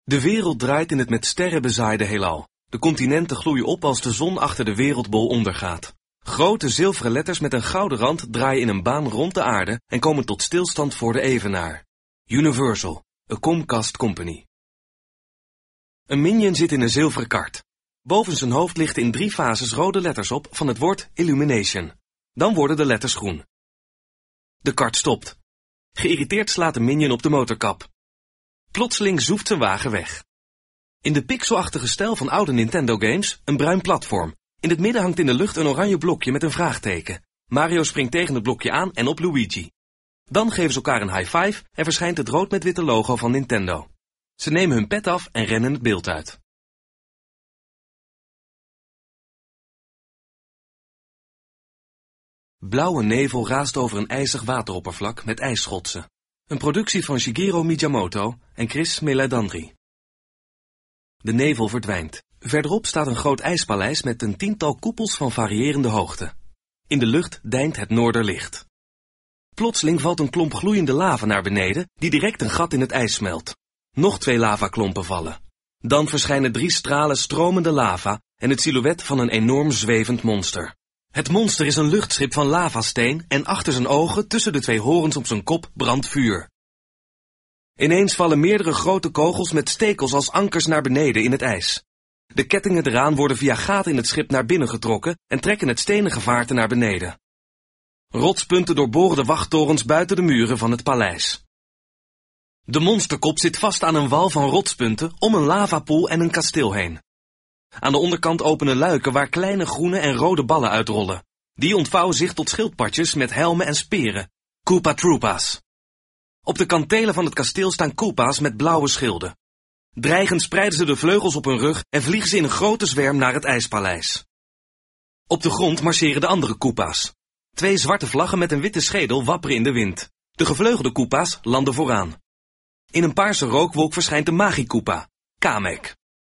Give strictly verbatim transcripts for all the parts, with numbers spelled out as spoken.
De wereld draait in het met sterren bezaaide heelal. De continenten gloeien op als de zon achter de wereldbol ondergaat. Grote zilveren letters met een gouden rand draaien in een baan rond de aarde en komen tot stilstand voor de evenaar. Universal, a Comcast Company. Een minion zit in een zilveren kart. Boven zijn hoofd lichten in drie fases rode letters op van het woord Illumination. Dan worden de letters groen. De kart stopt. Geïrriteerd slaat de minion op de motorkap. Plotseling zoeft zijn wagen weg. In de pixelachtige stijl van oude Nintendo games een bruin platform. In het midden hangt in de lucht een oranje blokje met een vraagteken. Mario springt tegen het blokje aan en op Luigi. Dan geven ze elkaar een high five en verschijnt het rood met witte logo van Nintendo. Ze nemen hun pet af en rennen het beeld uit. Blauwe nevel raast over een ijzig wateroppervlak met ijsschotsen. Een productie van Shigeru Miyamoto en Chris Meledandri. De nevel verdwijnt. Verderop staat een groot ijspaleis met een tiental koepels van variërende hoogte. In de lucht deint het noorderlicht. Plotseling valt een klomp gloeiende lava naar beneden, die direct een gat in het ijs smelt. Nog twee lavaklompen vallen. Dan verschijnen drie stralen stromende lava en het silhouet van een enorm zwevend monster. Het monster is een luchtschip van lavasteen en achter zijn ogen, tussen de twee horens op zijn kop, brandt vuur. Ineens vallen meerdere grote kogels met stekels als ankers naar beneden in het ijs. De kettingen eraan worden via gaten in het schip naar binnen getrokken en trekken het stenen gevaarte naar beneden. Rotspunten doorboren de wachttorens buiten de muren van het paleis. De monsterkop zit vast aan een wal van rotspunten om een lavapoel en een kasteel heen. Aan de onderkant openen luiken waar kleine groene en rode ballen uitrollen. Die ontvouwen zich tot schildpadjes met helmen en speren. Koopa Troopas. Op de kantelen van het kasteel staan Koopa's met blauwe schilden. Dreigend spreiden ze de vleugels op hun rug en vliegen ze in een grote zwerm naar het ijspaleis. Op de grond marcheren de andere Koopa's. Twee zwarte vlaggen met een witte schedel wapperen in de wind. De gevleugelde Koopa's landen vooraan. In een paarse rookwolk verschijnt de Magi-Koopa, Kamek.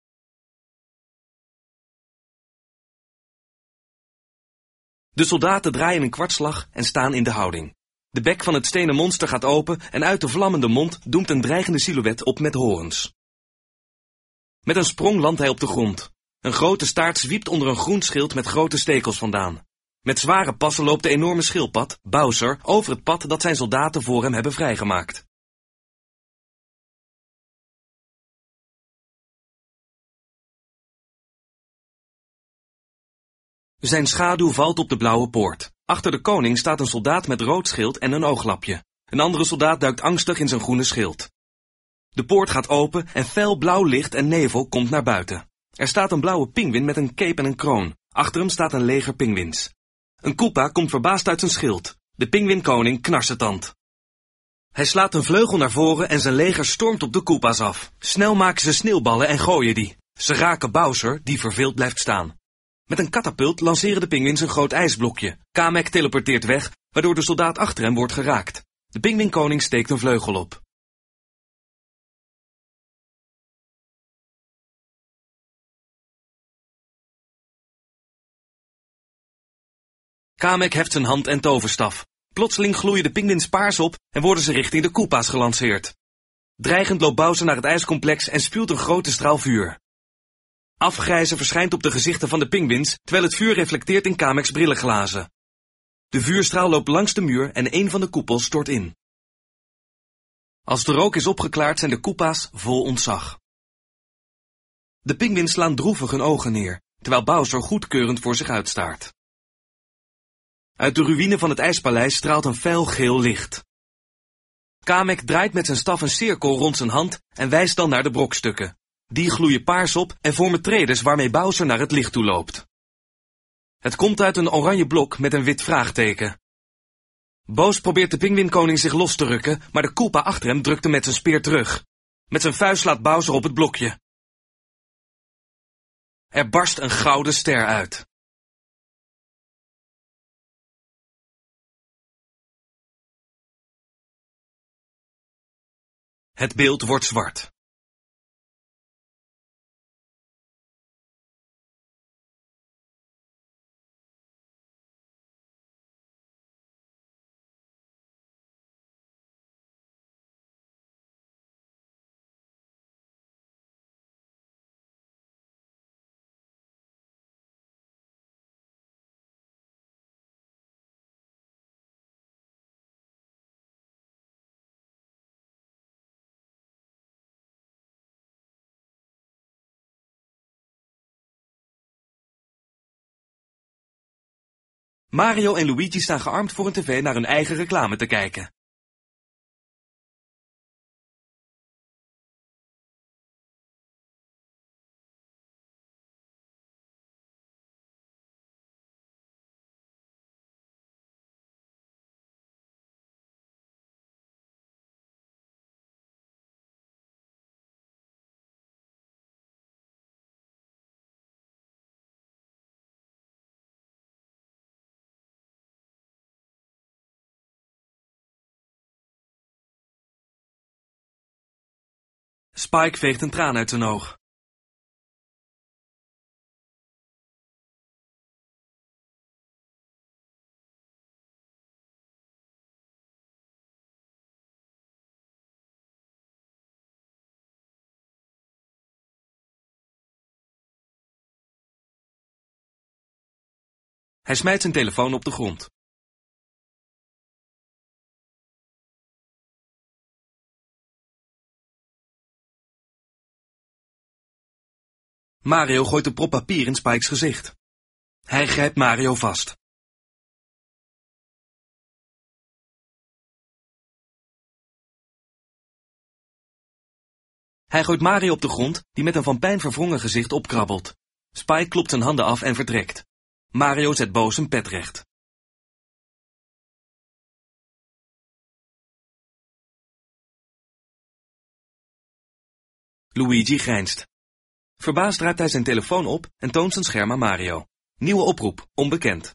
De soldaten draaien een kwartslag en staan in de houding. De bek van het stenen monster gaat open en uit de vlammende mond doemt een dreigende silhouet op met horens. Met een sprong landt hij op de grond. Een grote staart zwiept onder een groen schild met grote stekels vandaan. Met zware passen loopt de enorme schildpad, Bowser, over het pad dat zijn soldaten voor hem hebben vrijgemaakt. Zijn schaduw valt op de blauwe poort. Achter de koning staat een soldaat met rood schild en een ooglapje. Een andere soldaat duikt angstig in zijn groene schild. De poort gaat open en fel blauw licht en nevel komt naar buiten. Er staat een blauwe pinguïn met een cape en een kroon. Achter hem staat een leger pinguïns. Een Koopa komt verbaasd uit zijn schild. De pinguïnkoning knarsetand. Hij slaat een vleugel naar voren en zijn leger stormt op de Koopa's af. Snel maken ze sneeuwballen en gooien die. Ze raken Bowser, die verveeld blijft staan. Met een katapult lanceren de pinguïns een groot ijsblokje. Kamek teleporteert weg, waardoor de soldaat achter hem wordt geraakt. De pinguïnkoning steekt een vleugel op. Kamek heft zijn hand en toverstaf. Plotseling gloeien de pinguïns paars op en worden ze richting de Koopa's gelanceerd. Dreigend loopt Bowser naar het ijscomplex en spuwt een grote straal vuur. Afgrijzen verschijnt op de gezichten van de pinguïns, terwijl het vuur reflecteert in Kameks brillenglazen. De vuurstraal loopt langs de muur en een van de koepels stort in. Als de rook is opgeklaard zijn de Koopa's vol ontzag. De pinguïns slaan droevig hun ogen neer, terwijl Bowser goedkeurend voor zich uitstaart. Uit de ruïne van het ijspaleis straalt een fel geel licht. Kamek draait met zijn staf een cirkel rond zijn hand en wijst dan naar de brokstukken. Die gloeien paars op en vormen tredes waarmee Bowser naar het licht toe loopt. Het komt uit een oranje blok met een wit vraagteken. Boos probeert de pinguïnkoning zich los te rukken, maar de Koopa achter hem drukt hem met zijn speer terug. Met zijn vuist slaat Bowser op het blokje. Er barst een gouden ster uit. Het beeld wordt zwart. Mario en Luigi staan gearmd voor een tv naar hun eigen reclame te kijken. Spike veegt een traan uit zijn oog. Hij smijt zijn telefoon op de grond. Mario gooit de prop papier in Spike's gezicht. Hij grijpt Mario vast. Hij gooit Mario op de grond, die met een van pijn verwrongen gezicht opkrabbelt. Spike klopt zijn handen af en vertrekt. Mario zet boos zijn pet recht. Luigi grijnst. Verbaasd draait hij zijn telefoon op en toont zijn scherm aan Mario. Nieuwe oproep, onbekend.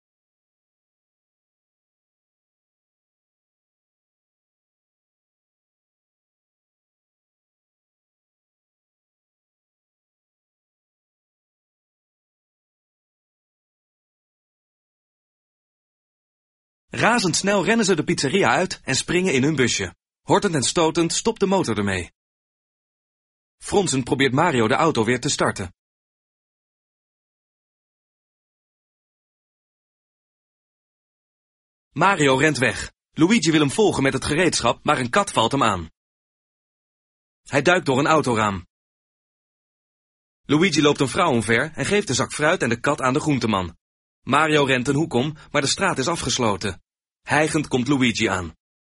Razendsnel rennen ze de pizzeria uit en springen in hun busje. Hortend en stotend stopt de motor ermee. Fronsend probeert Mario de auto weer te starten. Mario rent weg. Luigi wil hem volgen met het gereedschap, maar een kat valt hem aan. Hij duikt door een autoraam. Luigi loopt een vrouw omver en geeft de zak fruit en de kat aan de groenteman. Mario rent een hoek om, maar de straat is afgesloten. Hijgend komt Luigi aan.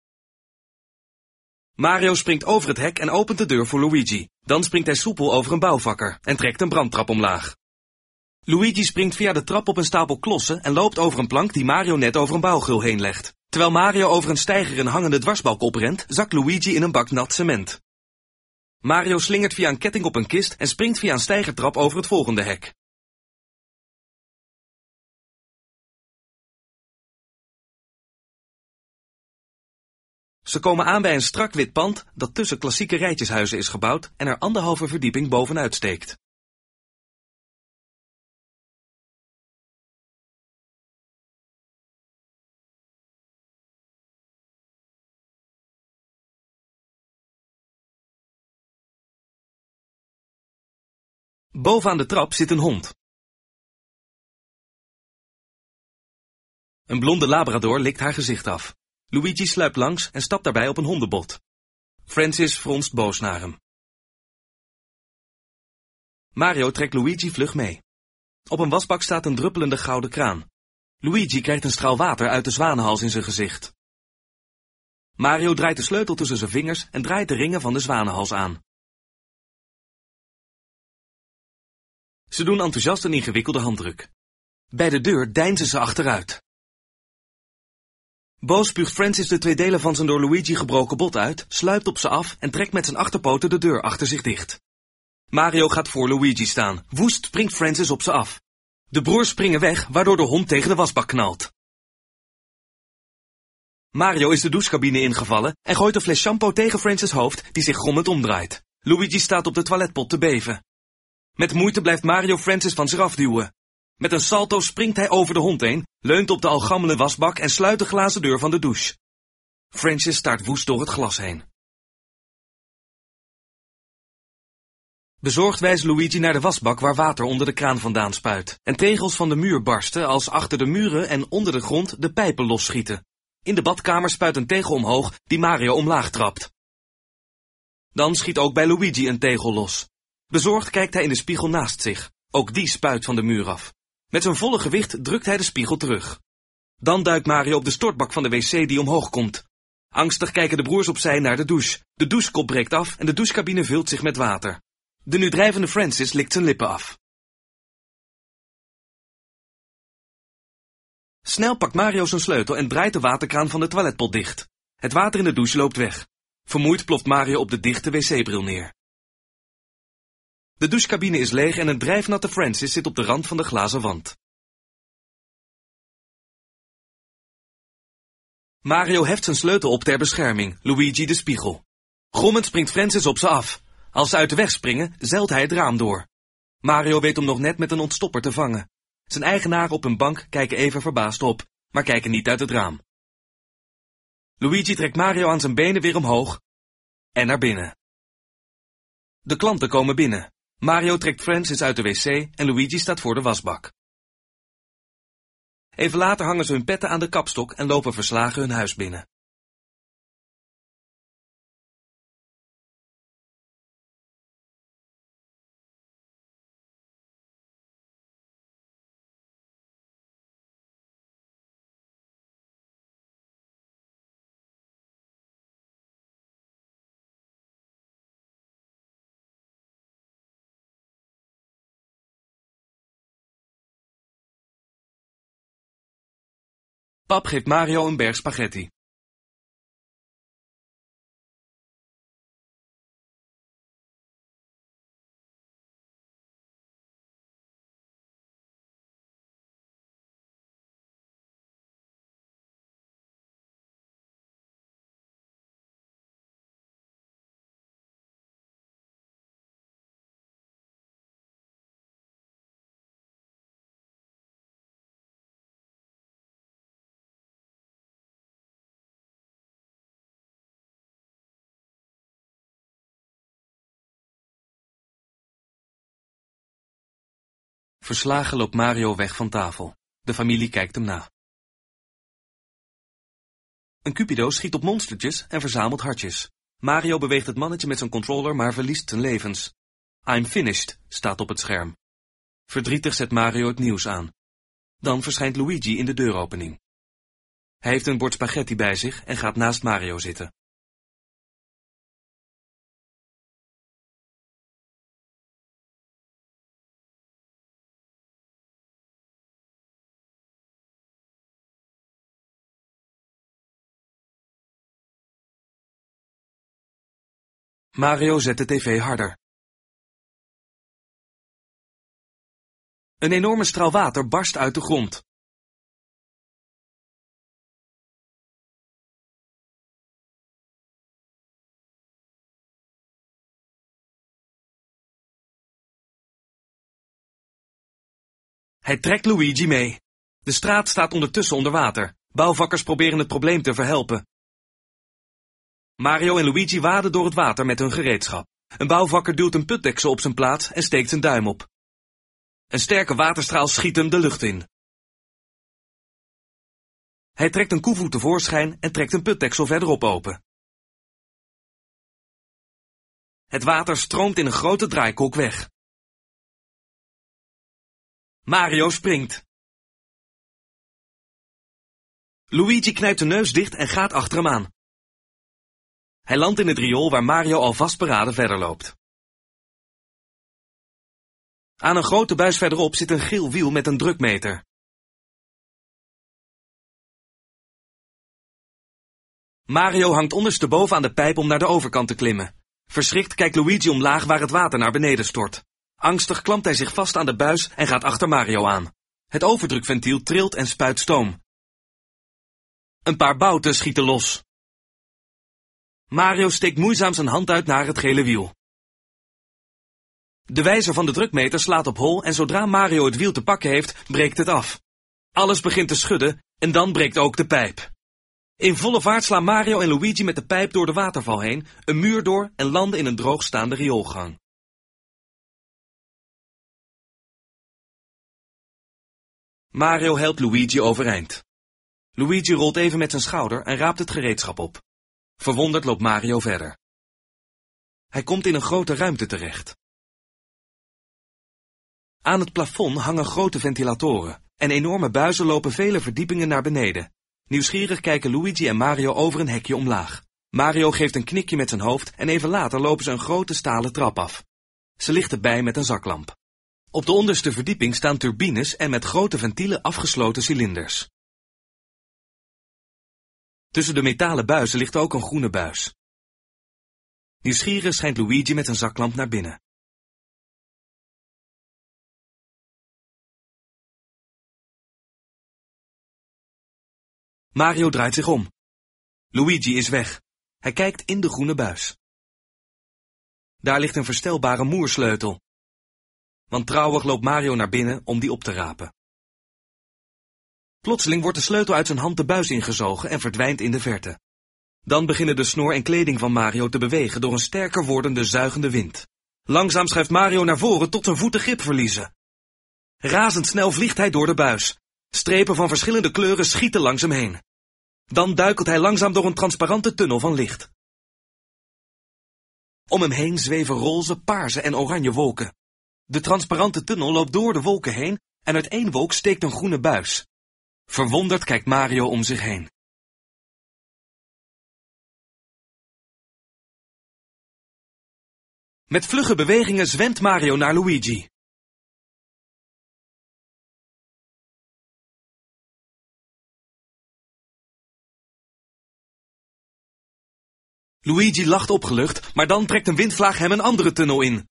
Mario springt over het hek en opent de deur voor Luigi. Dan springt hij soepel over een bouwvakker en trekt een brandtrap omlaag. Luigi springt via de trap op een stapel klossen en loopt over een plank die Mario net over een bouwgul heen legt. Terwijl Mario over een steiger een hangende dwarsbalk oprent, zakt Luigi in een bak nat cement. Mario slingert via een ketting op een kist en springt via een steigertrap over het volgende hek. Ze komen aan bij een strak wit pand dat tussen klassieke rijtjeshuizen is gebouwd en er anderhalve verdieping bovenuit steekt. Bovenaan de trap zit een hond. Een blonde labrador likt haar gezicht af. Luigi sluipt langs en stapt daarbij op een hondenbot. Francis fronst boos naar hem. Mario trekt Luigi vlug mee. Op een wasbak staat een druppelende gouden kraan. Luigi krijgt een straal water uit de zwanenhals in zijn gezicht. Mario draait de sleutel tussen zijn vingers en draait de ringen van de zwanenhals aan. Ze doen enthousiast een ingewikkelde handdruk. Bij de deur deinzen ze achteruit. Boos spuugt Francis de twee delen van zijn door Luigi gebroken bot uit, sluipt op ze af en trekt met zijn achterpoten de deur achter zich dicht. Mario gaat voor Luigi staan. Woest springt Francis op ze af. De broers springen weg, waardoor de hond tegen de wasbak knalt. Mario is de douchecabine ingevallen en gooit een fles shampoo tegen Francis' hoofd, die zich grommend omdraait. Luigi staat op de toiletpot te beven. Met moeite blijft Mario Francis van zich afduwen. Met een salto springt hij over de hond heen, leunt op de al gammele wasbak en sluit de glazen deur van de douche. Francis staart woest door het glas heen. Bezorgd wijst Luigi naar de wasbak waar water onder de kraan vandaan spuit en tegels van de muur barsten als achter de muren en onder de grond de pijpen losschieten. In de badkamer spuit een tegel omhoog die Mario omlaag trapt. Dan schiet ook bij Luigi een tegel los. Bezorgd kijkt hij in de spiegel naast zich. Ook die spuit van de muur af. Met zijn volle gewicht drukt hij de spiegel terug. Dan duikt Mario op de stortbak van de wc die omhoog komt. Angstig kijken de broers opzij naar de douche. De douchekop breekt af en de douchecabine vult zich met water. De nu drijvende Francis likt zijn lippen af. Snel pakt Mario zijn sleutel en draait de waterkraan van de toiletpot dicht. Het water in de douche loopt weg. Vermoeid ploft Mario op de dichte wc-bril neer. De douchecabine is leeg en een drijfnatte Francis zit op de rand van de glazen wand. Mario heft zijn sleutel op ter bescherming, Luigi de spiegel. Grommend springt Francis op ze af. Als ze uit de weg springen, zeilt hij het raam door. Mario weet hem nog net met een ontstopper te vangen. Zijn eigenaren op een bank kijken even verbaasd op, maar kijken niet uit het raam. Luigi trekt Mario aan zijn benen weer omhoog en naar binnen. De klanten komen binnen. Mario trekt Francis uit de wc en Luigi staat voor de wasbak. Even later hangen ze hun petten aan de kapstok en lopen verslagen hun huis binnen. Pap geeft Mario een berg spaghetti. Verslagen loopt Mario weg van tafel. De familie kijkt hem na. Een Cupido schiet op monstertjes en verzamelt hartjes. Mario beweegt het mannetje met zijn controller, maar verliest zijn levens. I'm finished, staat op het scherm. Verdrietig zet Mario het nieuws aan. Dan verschijnt Luigi in de deuropening. Hij heeft een bord spaghetti bij zich en gaat naast Mario zitten. Mario zet de tv harder. Een enorme straal water barst uit de grond. Hij trekt Luigi mee. De straat staat ondertussen onder water. Bouwvakkers proberen het probleem te verhelpen. Mario en Luigi waden door het water met hun gereedschap. Een bouwvakker duwt een putdeksel op zijn plaats en steekt zijn duim op. Een sterke waterstraal schiet hem de lucht in. Hij trekt een koevoet tevoorschijn en trekt een putdeksel verderop open. Het water stroomt in een grote draaikolk weg. Mario springt. Luigi knijpt de neus dicht en gaat achter hem aan. Hij landt in het riool waar Mario al vastberaden verder loopt. Aan een grote buis verderop zit een geel wiel met een drukmeter. Mario hangt ondersteboven aan de pijp om naar de overkant te klimmen. Verschrikt kijkt Luigi omlaag waar het water naar beneden stort. Angstig klampt hij zich vast aan de buis en gaat achter Mario aan. Het overdrukventiel trilt en spuit stoom. Een paar bouten schieten los. Mario steekt moeizaam zijn hand uit naar het gele wiel. De wijzer van de drukmeter slaat op hol en zodra Mario het wiel te pakken heeft, breekt het af. Alles begint te schudden en dan breekt ook de pijp. In volle vaart slaan Mario en Luigi met de pijp door de waterval heen, een muur door en landen in een droogstaande rioolgang. Mario helpt Luigi overeind. Luigi rolt even met zijn schouder en raapt het gereedschap op. Verwonderd loopt Mario verder. Hij komt in een grote ruimte terecht. Aan het plafond hangen grote ventilatoren en enorme buizen lopen vele verdiepingen naar beneden. Nieuwsgierig kijken Luigi en Mario over een hekje omlaag. Mario geeft een knikje met zijn hoofd en even later lopen ze een grote stalen trap af. Ze lichten bij met een zaklamp. Op de onderste verdieping staan turbines en met grote ventielen afgesloten cilinders. Tussen de metalen buizen ligt ook een groene buis. Nieuwsgierig schijnt Luigi met een zaklamp naar binnen. Mario draait zich om. Luigi is weg. Hij kijkt in de groene buis. Daar ligt een verstelbare moersleutel. Wantrouwig loopt Mario naar binnen om die op te rapen. Plotseling wordt de sleutel uit zijn hand de buis ingezogen en verdwijnt in de verte. Dan beginnen de snor en kleding van Mario te bewegen door een sterker wordende zuigende wind. Langzaam schuift Mario naar voren tot zijn voeten grip verliezen. Razendsnel vliegt hij door de buis. Strepen van verschillende kleuren schieten langs hem heen. Dan duikelt hij langzaam door een transparante tunnel van licht. Om hem heen zweven roze, paarse en oranje wolken. De transparante tunnel loopt door de wolken heen en uit één wolk steekt een groene buis. Verwonderd kijkt Mario om zich heen. Met vlugge bewegingen zwemt Mario naar Luigi. Luigi lacht opgelucht, maar dan trekt een windvlaag hem een andere tunnel in.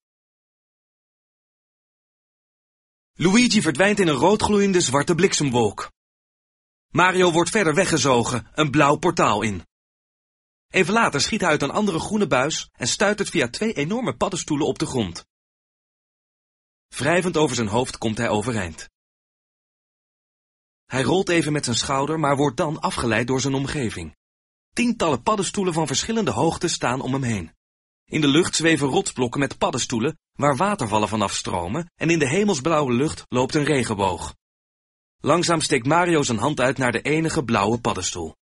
Luigi verdwijnt in een roodgloeiende zwarte bliksemwolk. Mario wordt verder weggezogen, een blauw portaal in. Even later schiet hij uit een andere groene buis en stuitert via twee enorme paddenstoelen op de grond. Wrijvend over zijn hoofd komt hij overeind. Hij rolt even met zijn schouder, maar wordt dan afgeleid door zijn omgeving. Tientallen paddenstoelen van verschillende hoogtes staan om hem heen. In de lucht zweven rotsblokken met paddenstoelen, waar watervallen vanaf stromen, en in de hemelsblauwe lucht loopt een regenboog. Langzaam steekt Mario zijn hand uit naar de enige blauwe paddenstoel.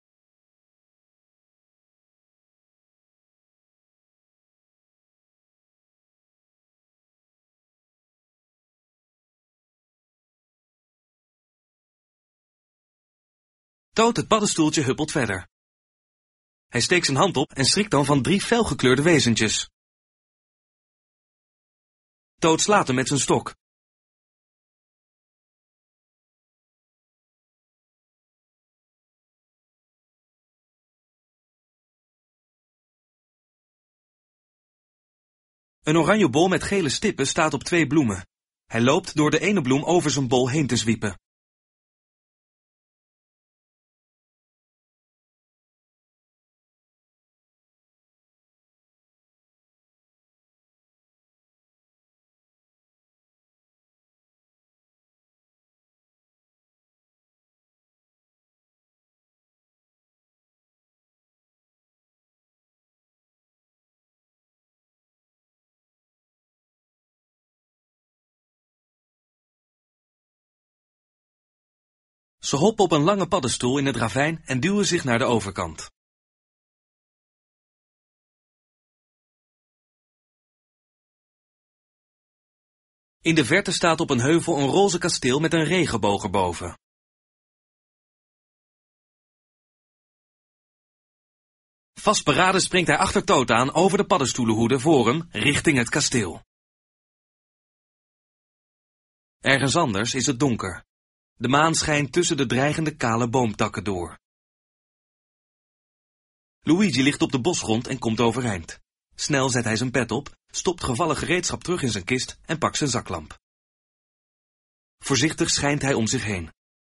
Toad, het paddenstoeltje, huppelt verder. Hij steekt zijn hand op en schrikt dan van drie felgekleurde wezentjes. Toad slaat hem met zijn stok. Een oranje bol met gele stippen staat op twee bloemen. Hij loopt door de ene bloem over zijn bol heen te zwiepen. Ze hoppen op een lange paddenstoel in het ravijn en duwen zich naar de overkant. In de verte staat op een heuvel een roze kasteel met een regenboog erboven. Vastberaden springt hij achter Toad aan over de paddenstoelenhoede voor hem richting het kasteel. Ergens anders is het donker. De maan schijnt tussen de dreigende kale boomtakken door. Luigi ligt op de bosgrond en komt overeind. Snel zet hij zijn pet op, stopt gevallen gereedschap terug in zijn kist en pakt zijn zaklamp. Voorzichtig schijnt hij om zich heen.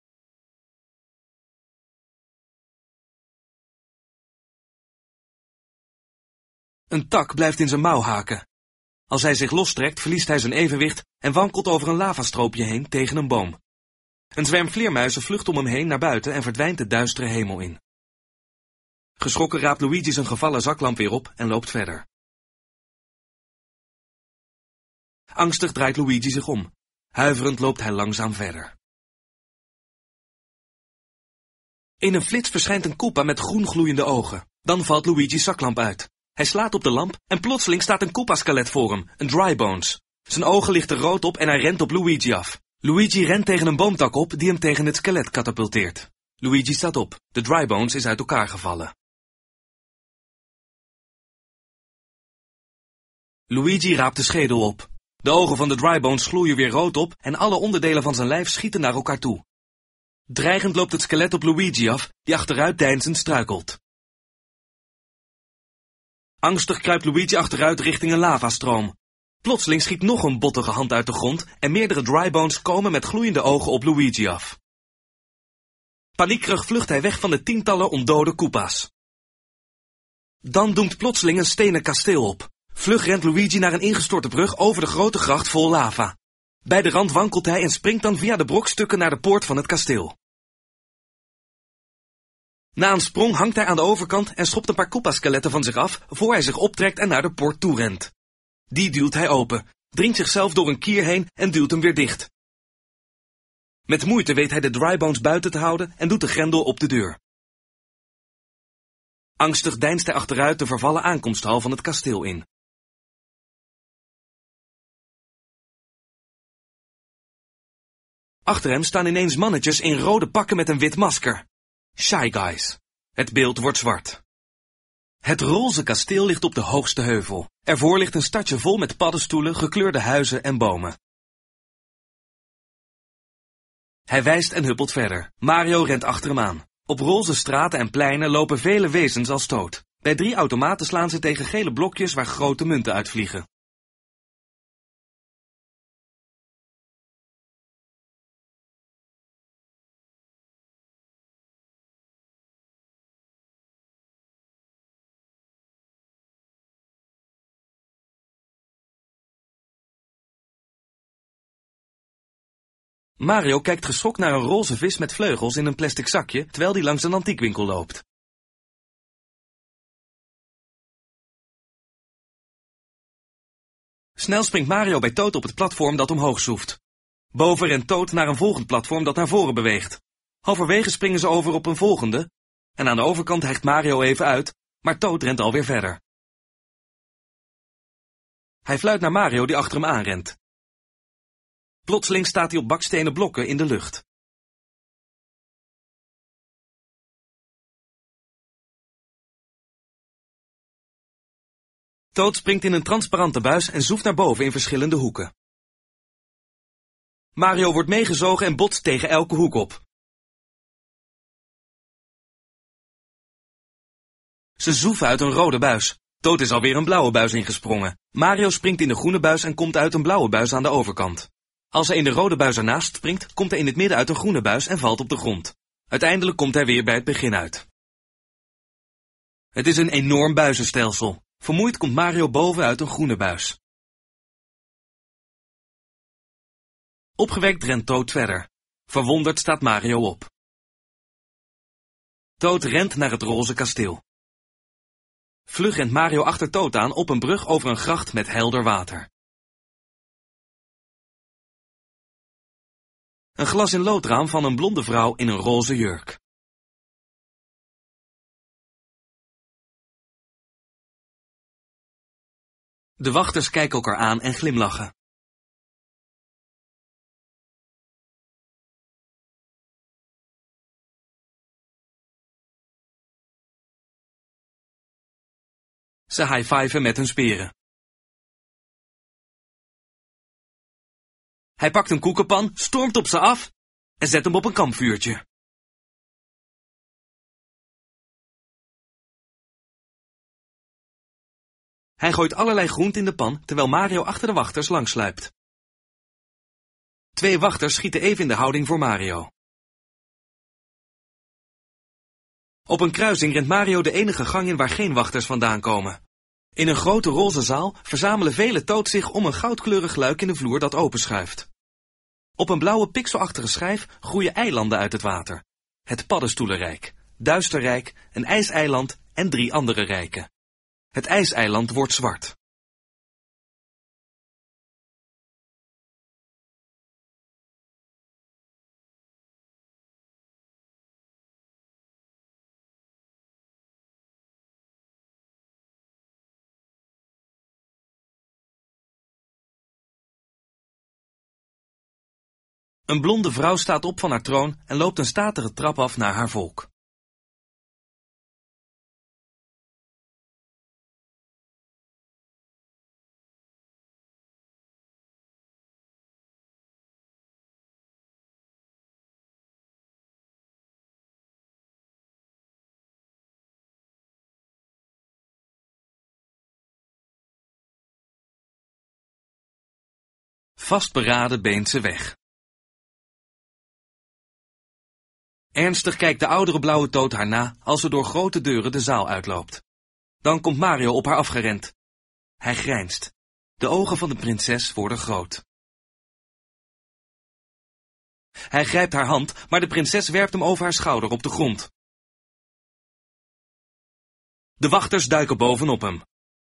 Een tak blijft in zijn mouw haken. Als hij zich lostrekt, verliest hij zijn evenwicht en wankelt over een lavastroopje heen tegen een boom. Een zwerm vleermuizen vlucht om hem heen naar buiten en verdwijnt de duistere hemel in. Geschrokken raapt Luigi zijn gevallen zaklamp weer op en loopt verder. Angstig draait Luigi zich om. Huiverend loopt hij langzaam verder. In een flits verschijnt een Koopa met groen gloeiende ogen. Dan valt Luigi's zaklamp uit. Hij slaat op de lamp en plotseling staat een Koopa-skelet voor hem, een Drybones. Zijn ogen lichten rood op en hij rent op Luigi af. Luigi rent tegen een boomtak op die hem tegen het skelet katapulteert. Luigi staat op. De Drybones is uit elkaar gevallen. Luigi raapt de schedel op. De ogen van de Drybones gloeien weer rood op en alle onderdelen van zijn lijf schieten naar elkaar toe. Dreigend loopt het skelet op Luigi af, die achteruit deinzend struikelt. Angstig kruipt Luigi achteruit richting een lavastroom. Plotseling schiet nog een bottige hand uit de grond en meerdere Drybones komen met gloeiende ogen op Luigi af. Paniekerig vlucht hij weg van de tientallen ondode Koopa's. Dan doemt plotseling een stenen kasteel op. Vlug rent Luigi naar een ingestorte brug over de grote gracht vol lava. Bij de rand wankelt hij en springt dan via de brokstukken naar de poort van het kasteel. Na een sprong hangt hij aan de overkant en schopt een paar Koopa-skeletten van zich af, voor hij zich optrekt en naar de poort toe rent. Die duwt hij open, dringt zichzelf door een kier heen en duwt hem weer dicht. Met moeite weet hij de Drybones buiten te houden en doet de grendel op de deur. Angstig deinst hij achteruit de vervallen aankomsthal van het kasteel in. Achter hem staan ineens mannetjes in rode pakken met een wit masker. Shy Guys. Het beeld wordt zwart. Het roze kasteel ligt op de hoogste heuvel. Ervoor ligt een stadje vol met paddenstoelen, gekleurde huizen en bomen. Hij wijst en huppelt verder. Mario rent achter hem aan. Op roze straten en pleinen lopen vele wezens als Toad. Bij drie automaten slaan ze tegen gele blokjes waar grote munten uitvliegen. Mario kijkt geschokt naar een roze vis met vleugels in een plastic zakje, terwijl die langs een antiekwinkel loopt. Snel springt Mario bij Toad op het platform dat omhoog zoeft. Boven rent Toad naar een volgend platform dat naar voren beweegt. Halverwege springen ze over op een volgende, en aan de overkant hijgt Mario even uit, maar Toad rent alweer verder. Hij fluit naar Mario die achter hem aanrent. Plotseling staat hij op bakstenen blokken in de lucht. Toad springt in een transparante buis en zoeft naar boven in verschillende hoeken. Mario wordt meegezogen en botst tegen elke hoek op. Ze zoeven uit een rode buis. Toad is alweer een blauwe buis ingesprongen. Mario springt in de groene buis en komt uit een blauwe buis aan de overkant. Als hij in de rode buis ernaast springt, komt hij in het midden uit een groene buis en valt op de grond. Uiteindelijk komt hij weer bij het begin uit. Het is een enorm buizenstelsel. Vermoeid komt Mario boven uit een groene buis. Opgewekt rent Toad verder. Verwonderd staat Mario op. Toad rent naar het roze kasteel. Vlug rent Mario achter Toad aan op een brug over een gracht met helder water. Een glas in loodraam van een blonde vrouw in een roze jurk. De wachters kijken elkaar aan en glimlachen. Ze high-fiven met hun speren. Hij pakt een koekenpan, stormt op ze af en zet hem op een kampvuurtje. Hij gooit allerlei groenten in de pan, terwijl Mario achter de wachters langsluipt. Twee wachters schieten even in de houding voor Mario. Op een kruising rent Mario de enige gang in waar geen wachters vandaan komen. In een grote roze zaal verzamelen vele Toads zich om een goudkleurig luik in de vloer dat openschuift. Op een blauwe pixelachtige schijf groeien eilanden uit het water. Het paddenstoelenrijk, Duisterrijk, een ijseiland en drie andere rijken. Het ijseiland wordt zwart. Een blonde vrouw staat op van haar troon en loopt een statige trap af naar haar volk. Vastberaden beent ze weg. Ernstig kijkt de oudere blauwe toad haar na als ze door grote deuren de zaal uitloopt. Dan komt Mario op haar afgerend. Hij grijnst. De ogen van de prinses worden groot. Hij grijpt haar hand, maar de prinses werpt hem over haar schouder op de grond. De wachters duiken bovenop hem.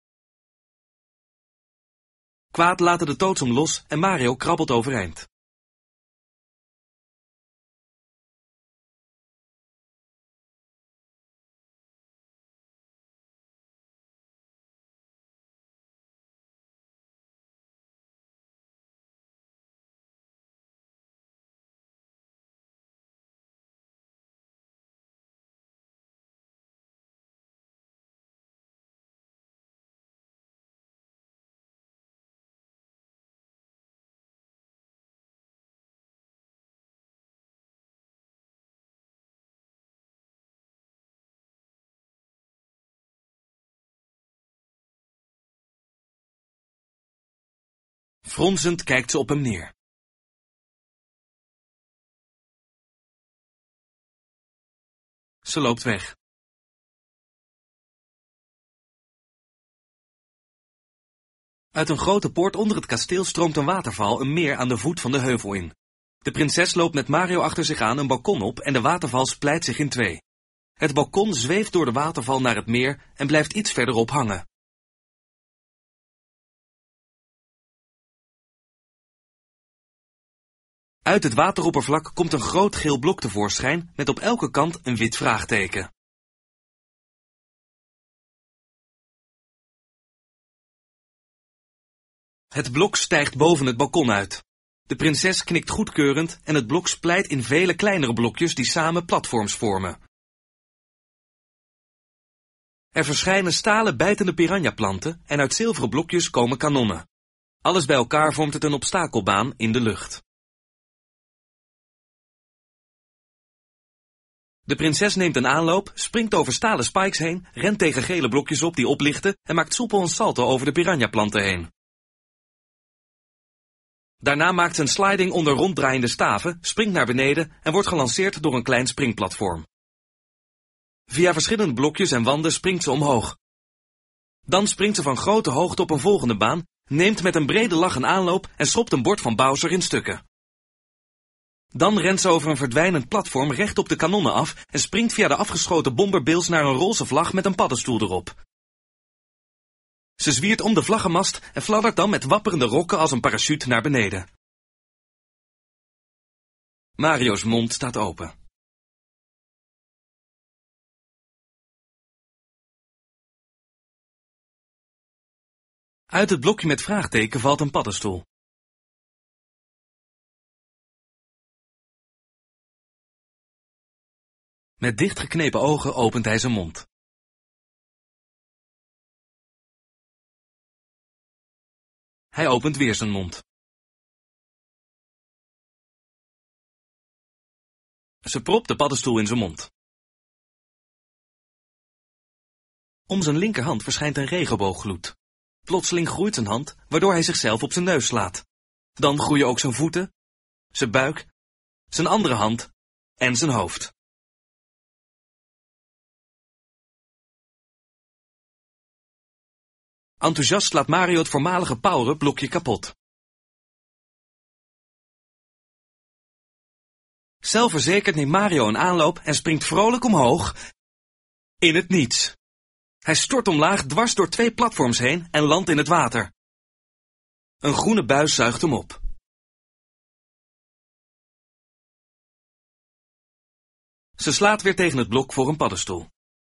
Kwaad laten de toods hem los en Mario krabbelt overeind. Fronsend kijkt ze op hem neer. Ze loopt weg. Uit een grote poort onder het kasteel stroomt een waterval een meer aan de voet van de heuvel in. De prinses loopt met Mario achter zich aan een balkon op en de waterval splijt zich in twee. Het balkon zweeft door de waterval naar het meer en blijft iets verderop hangen. Uit het wateroppervlak komt een groot geel blok tevoorschijn met op elke kant een wit vraagteken. Het blok stijgt boven het balkon uit. De prinses knikt goedkeurend en het blok splijt in vele kleinere blokjes die samen platforms vormen. Er verschijnen stalen bijtende piranhaplanten en uit zilveren blokjes komen kanonnen. Alles bij elkaar vormt het een obstakelbaan in de lucht. De prinses neemt een aanloop, springt over stalen spikes heen, rent tegen gele blokjes op die oplichten en maakt soepel een salto over de piranhaplanten heen. Daarna maakt ze een sliding onder ronddraaiende staven, springt naar beneden en wordt gelanceerd door een klein springplatform. Via verschillende blokjes en wanden springt ze omhoog. Dan springt ze van grote hoogte op een volgende baan, neemt met een brede lach een aanloop en schopt een bord van Bowser in stukken. Dan rent ze over een verdwijnend platform recht op de kanonnen af en springt via de afgeschoten bomberbills naar een roze vlag met een paddenstoel erop. Ze zwiert om de vlaggenmast en fladdert dan met wapperende rokken als een parachute naar beneden. Mario's mond staat open. Uit het blokje met vraagteken valt een paddenstoel. Met dichtgeknepen ogen opent hij zijn mond. Hij opent weer zijn mond. Ze propt de paddenstoel in zijn mond. Om zijn linkerhand verschijnt een regenbooggloed. Plotseling groeit zijn hand, waardoor hij zichzelf op zijn neus slaat. Dan groeien ook zijn voeten, zijn buik, zijn andere hand en zijn hoofd. Enthousiast slaat Mario het voormalige power-up blokje kapot. Zelfverzekerd neemt Mario een aanloop en springt vrolijk omhoog in het niets. Hij stort omlaag dwars door twee platforms heen en landt in het water. Een groene buis zuigt hem op. Ze slaat weer tegen het blok voor een paddenstoel.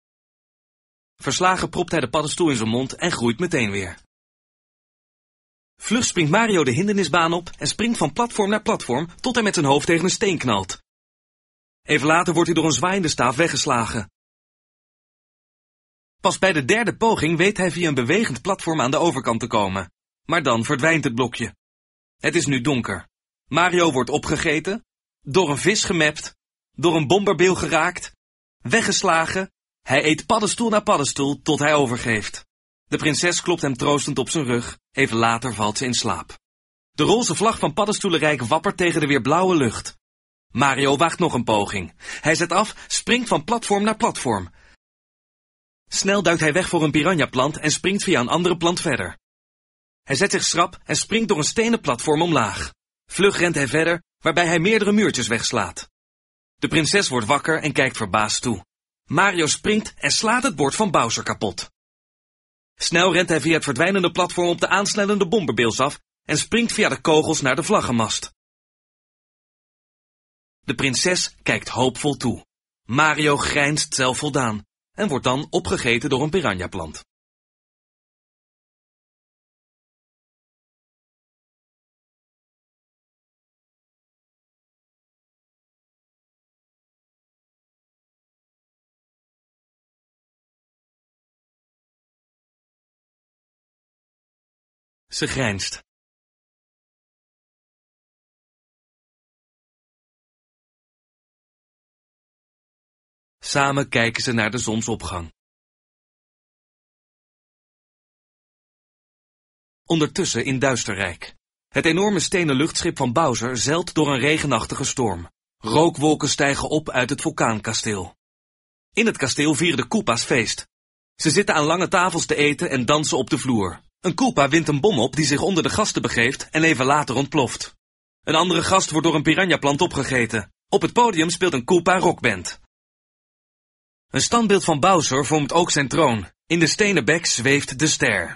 Verslagen propt hij de paddenstoel in zijn mond en groeit meteen weer. Vlug springt Mario de hindernisbaan op en springt van platform naar platform tot hij met zijn hoofd tegen een steen knalt. Even later wordt hij door een zwaaiende staaf weggeslagen. Pas bij de derde poging weet hij via een bewegend platform aan de overkant te komen. Maar dan verdwijnt het blokje. Het is nu donker. Mario wordt opgegeten, door een vis gemapt, door een bomberbeel geraakt, weggeslagen. Hij eet paddenstoel na paddenstoel tot hij overgeeft. De prinses klopt hem troostend op zijn rug, even later valt ze in slaap. De roze vlag van Paddenstoelenrijk wappert tegen de weer blauwe lucht. Mario waagt nog een poging. Hij zet af, springt van platform naar platform. Snel duikt hij weg voor een piranha-plant en springt via een andere plant verder. Hij zet zich schrap en springt door een stenen platform omlaag. Vlug rent hij verder, waarbij hij meerdere muurtjes wegslaat. De prinses wordt wakker en kijkt verbaasd toe. Mario springt en slaat het bord van Bowser kapot. Snel rent hij via het verdwijnende platform op de aansnellende bomberbeels af en springt via de kogels naar de vlaggenmast. De prinses kijkt hoopvol toe. Mario grijnst zelfvoldaan en wordt dan opgegeten door een piranha-plant. Ze grijnst. Samen kijken ze naar de zonsopgang. Ondertussen in Duisterrijk. Het enorme stenen luchtschip van Bowser zeilt door een regenachtige storm. Rookwolken stijgen op uit het vulkaankasteel. In het kasteel vieren de Koopa's feest. Ze zitten aan lange tafels te eten en dansen op de vloer. Een Koopa wint een bom op die zich onder de gasten begeeft en even later ontploft. Een andere gast wordt door een piranha-plant opgegeten. Op het podium speelt een Koopa rockband. Een standbeeld van Bowser vormt ook zijn troon. In de stenen bek zweeft de ster.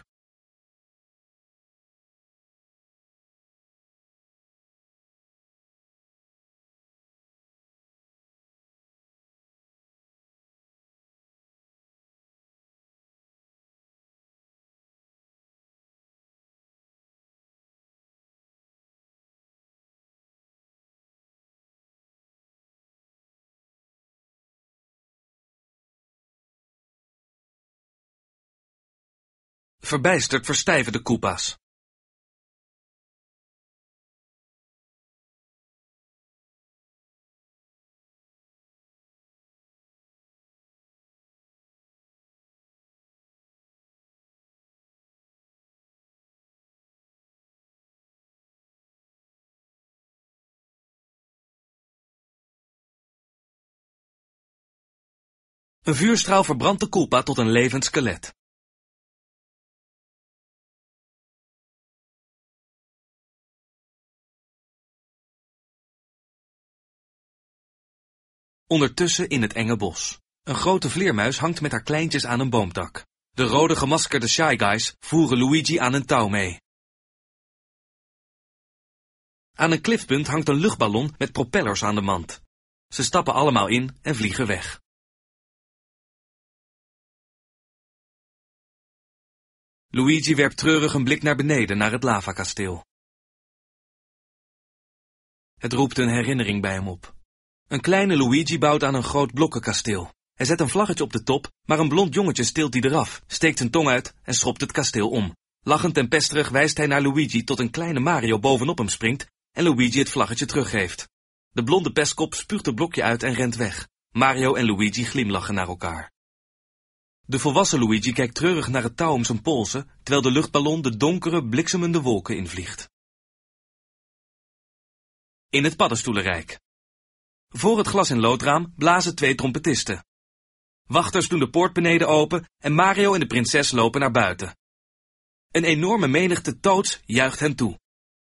Verbijsterd verstijven de Koopa's. Een vuurstraal verbrandt de Koopa tot een levend skelet. Ondertussen in het enge bos. Een grote vleermuis hangt met haar kleintjes aan een boomtak. De rode gemaskerde Shy Guys voeren Luigi aan een touw mee. Aan een klifpunt hangt een luchtballon met propellers aan de mand. Ze stappen allemaal in en vliegen weg. Luigi werpt treurig een blik naar beneden, naar het lavakasteel. Het roept een herinnering bij hem op. Een kleine Luigi bouwt aan een groot blokkenkasteel. Hij zet een vlaggetje op de top, maar een blond jongetje steelt die eraf, steekt zijn tong uit en schopt het kasteel om. Lachend en pesterig wijst hij naar Luigi tot een kleine Mario bovenop hem springt en Luigi het vlaggetje teruggeeft. De blonde pestkop spuugt het blokje uit en rent weg. Mario en Luigi glimlachen naar elkaar. De volwassen Luigi kijkt treurig naar het touw om zijn polsen, terwijl de luchtballon de donkere, bliksemende wolken invliegt. In het Paddenstoelenrijk. Voor het glas- en loodraam blazen twee trompetisten. Wachters doen de poort beneden open en Mario en de prinses lopen naar buiten. Een enorme menigte Toads juicht hen toe.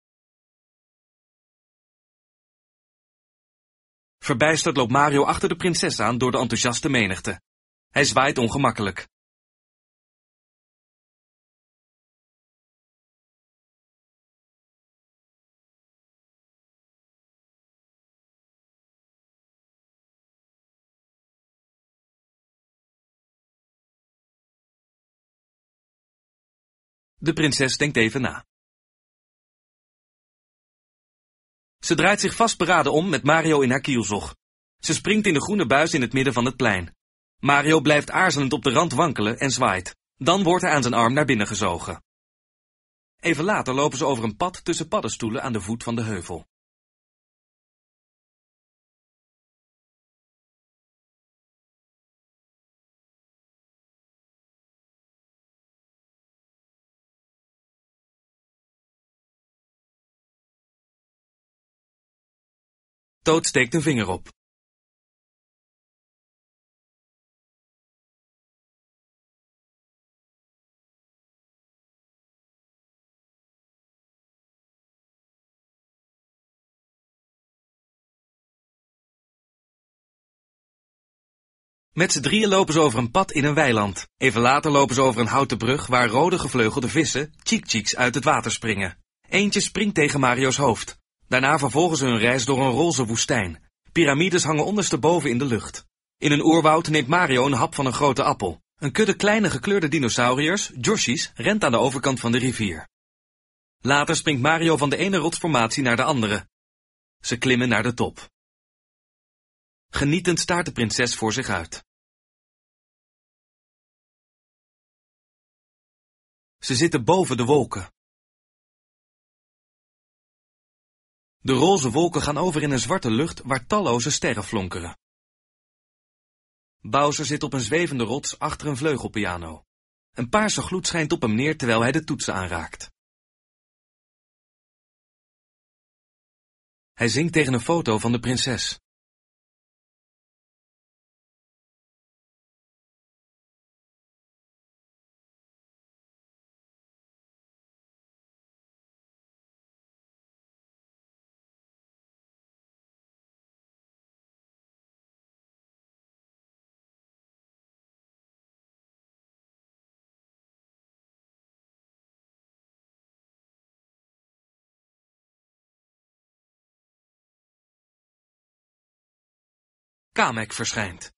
Verbijsterd loopt Mario achter de prinses aan door de enthousiaste menigte. Hij zwaait ongemakkelijk. De prinses denkt even na. Ze draait zich vastberaden om met Mario in haar kielzog. Ze springt in de groene buis in het midden van het plein. Mario blijft aarzelend op de rand wankelen en zwaait. Dan wordt hij aan zijn arm naar binnen gezogen. Even later lopen ze over een pad tussen paddenstoelen aan de voet van de heuvel. Toad steekt een vinger op. Met z'n drieën lopen ze over een pad in een weiland. Even later lopen ze over een houten brug waar rode gevleugelde vissen, cheek-cheeks, uit het water springen. Eentje springt tegen Mario's hoofd. Daarna vervolgen ze hun reis door een roze woestijn. Piramides hangen ondersteboven in de lucht. In een oerwoud neemt Mario een hap van een grote appel. Een kudde kleine gekleurde dinosauriërs, Joshies, rent aan de overkant van de rivier. Later springt Mario van de ene rotsformatie naar de andere. Ze klimmen naar de top. Genietend staart de prinses voor zich uit. Ze zitten boven de wolken. De roze wolken gaan over in een zwarte lucht waar talloze sterren flonkeren. Bowser zit op een zwevende rots achter een vleugelpiano. Een paarse gloed schijnt op hem neer terwijl hij de toetsen aanraakt. Hij zingt tegen een foto van de prinses. Kamek verschijnt.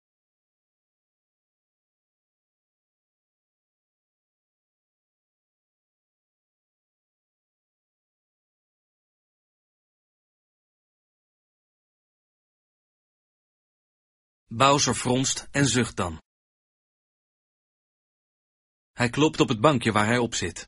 Bowser fronst en zucht dan. Hij klopt op het bankje waar hij op zit.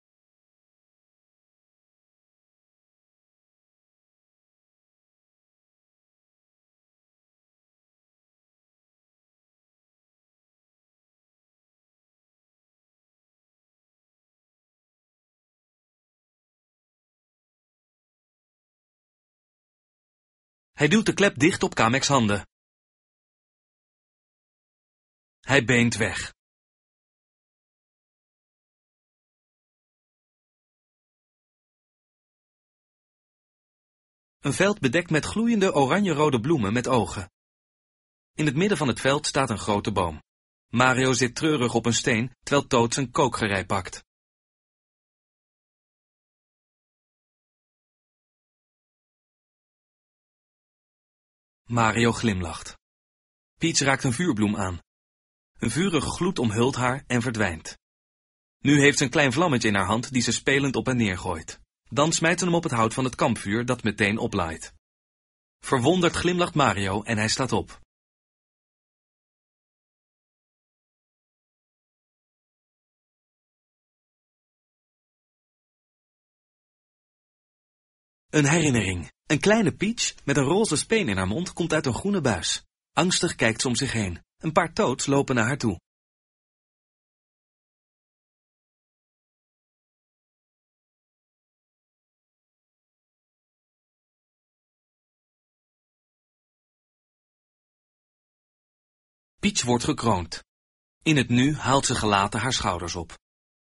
Hij duwt de klep dicht op Kameks handen. Hij beent weg. Een veld bedekt met gloeiende oranje-rode bloemen met ogen. In het midden van het veld staat een grote boom. Mario zit treurig op een steen, terwijl Toad zijn kookgerei pakt. Mario glimlacht. Peach raakt een vuurbloem aan. Een vurige gloed omhult haar en verdwijnt. Nu heeft ze een klein vlammetje in haar hand die ze spelend op en neer gooit. Dan smijt ze hem op het hout van het kampvuur dat meteen oplaait. Verwonderd glimlacht Mario en hij staat op. Een herinnering. Een kleine Peach met een roze speen in haar mond komt uit een groene buis. Angstig kijkt ze om zich heen. Een paar Toads lopen naar haar toe. Peach wordt gekroond. In het nu haalt ze gelaten haar schouders op.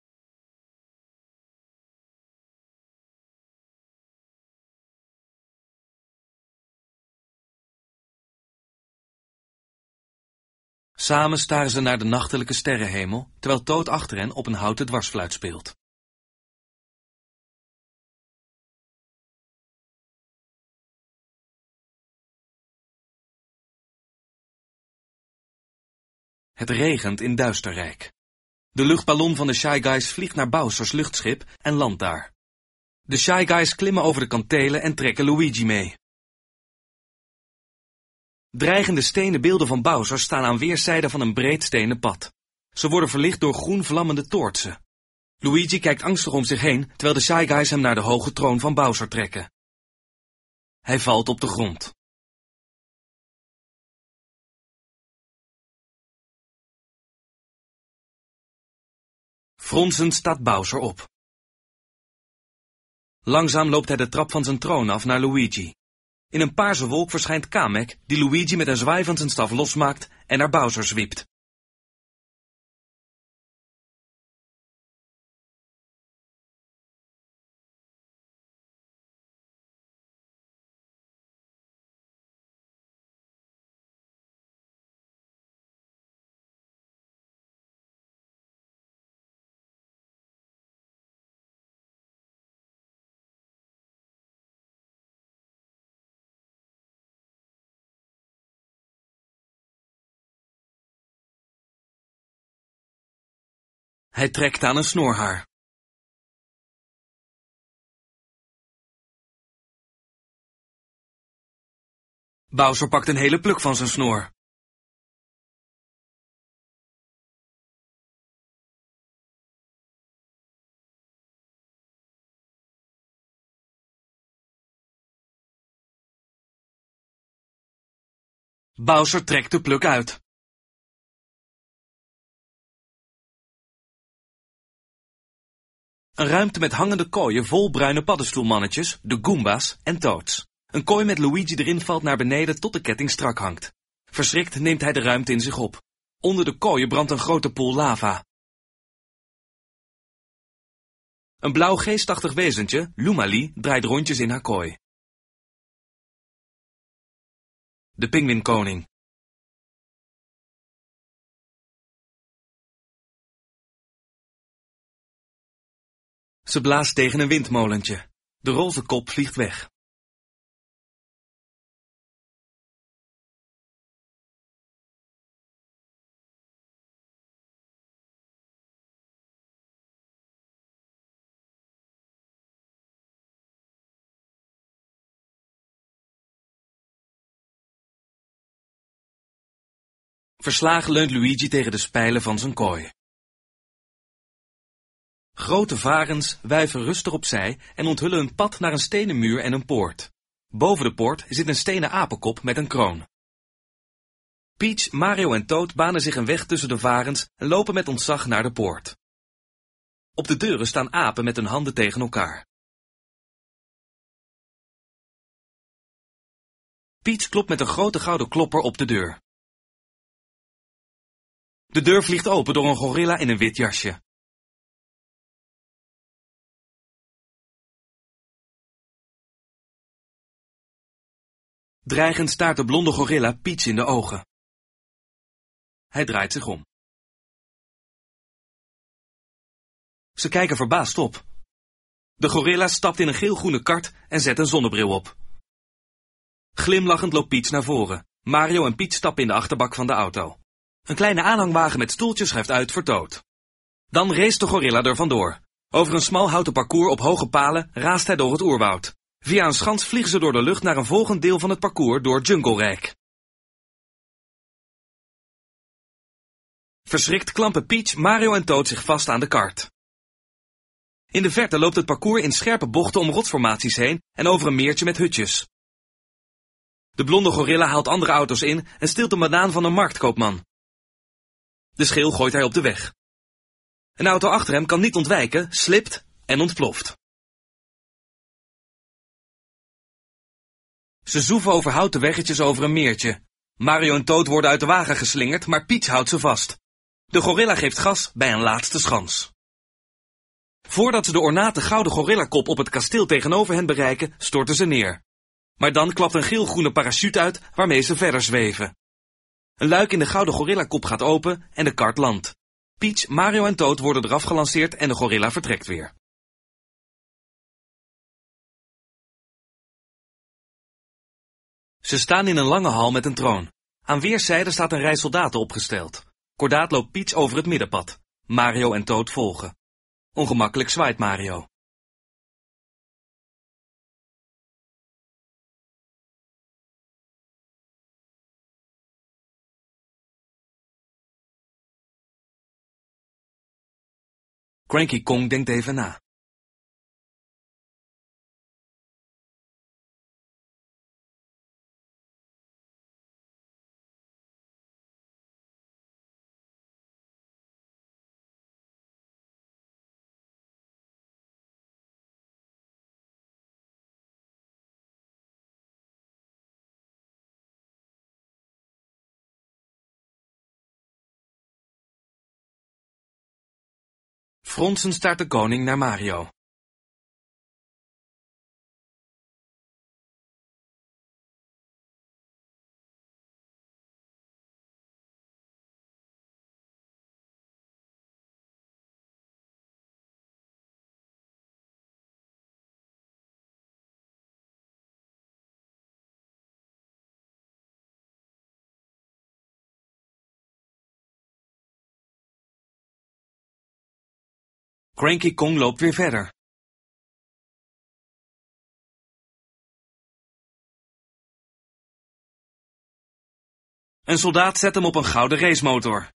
Samen staren ze naar de nachtelijke sterrenhemel, terwijl Toad achter hen op een houten dwarsfluit speelt. Het regent in Duisterrijk. De luchtballon van de Shy Guys vliegt naar Bowser's luchtschip en landt daar. De Shy Guys klimmen over de kantelen en trekken Luigi mee. Dreigende stenen beelden van Bowser staan aan weerszijden van een breed stenen pad. Ze worden verlicht door groen vlammende toortsen. Luigi kijkt angstig om zich heen, terwijl de Shy Guys hem naar de hoge troon van Bowser trekken. Hij valt op de grond. Fronsend staat Bowser op. Langzaam loopt hij de trap van zijn troon af naar Luigi. In een paarse wolk verschijnt Kamek, die Luigi met een zwaai van zijn staf losmaakt en naar Bowser zwiept. Hij trekt aan een snorhaar. Bowser pakt een hele pluk van zijn snor. Bowser trekt de pluk uit. Een ruimte met hangende kooien vol bruine paddenstoelmannetjes, de Goomba's en Toads. Een kooi met Luigi erin valt naar beneden tot de ketting strak hangt. Verschrikt neemt hij de ruimte in zich op. Onder de kooien brandt een grote poel lava. Een blauw geestachtig wezentje, Lumali, draait rondjes in haar kooi. De Pinguïnkoning. Ze blaast tegen een windmolentje. De roze kop vliegt weg. Verslagen leunt Luigi tegen de spijlen van zijn kooi. Grote varens wuiven rustig opzij en onthullen een pad naar een stenen muur en een poort. Boven de poort zit een stenen apenkop met een kroon. Peach, Mario en Toad banen zich een weg tussen de varens en lopen met ontzag naar de poort. Op de deuren staan apen met hun handen tegen elkaar. Peach klopt met een grote gouden klopper op de deur. De deur vliegt open door een gorilla in een wit jasje. Dreigend staart de blonde gorilla Peach in de ogen. Hij draait zich om. Ze kijken verbaasd op. De gorilla stapt in een geel-groene kart en zet een zonnebril op. Glimlachend loopt Peach naar voren. Mario en Peach stappen in de achterbak van de auto. Een kleine aanhangwagen met stoeltjes schuift uit voor Toad. Dan race de gorilla er vandoor. Over een smal houten parcours op hoge palen raast hij door het oerwoud. Via een schans vliegen ze door de lucht naar een volgend deel van het parcours door Junglerijk. Verschrikt klampen Peach, Mario en Toad zich vast aan de kart. In de verte loopt het parcours in scherpe bochten om rotsformaties heen en over een meertje met hutjes. De blonde gorilla haalt andere auto's in en steelt een banaan van een marktkoopman. De schil gooit hij op de weg. Een auto achter hem kan niet ontwijken, slipt en ontploft. Ze zoeven over houten weggetjes over een meertje. Mario en Toad worden uit de wagen geslingerd, maar Peach houdt ze vast. De gorilla geeft gas bij een laatste schans. Voordat ze de ornate gouden gorillakop op het kasteel tegenover hen bereiken, storten ze neer. Maar dan klapt een geel-groene parachute uit waarmee ze verder zweven. Een luik in de gouden gorillakop gaat open en de kart landt. Peach, Mario en Toad worden eraf gelanceerd en de gorilla vertrekt weer. Ze staan in een lange hal met een troon. Aan weerszijden staat een rij soldaten opgesteld. Kordaat loopt Peach over het middenpad. Mario en Toad volgen. Ongemakkelijk zwaait Mario. Cranky Kong denkt even na. Fronsend staart de koning naar Mario. Cranky Kong loopt weer verder. Een soldaat zet hem op een gouden racemotor.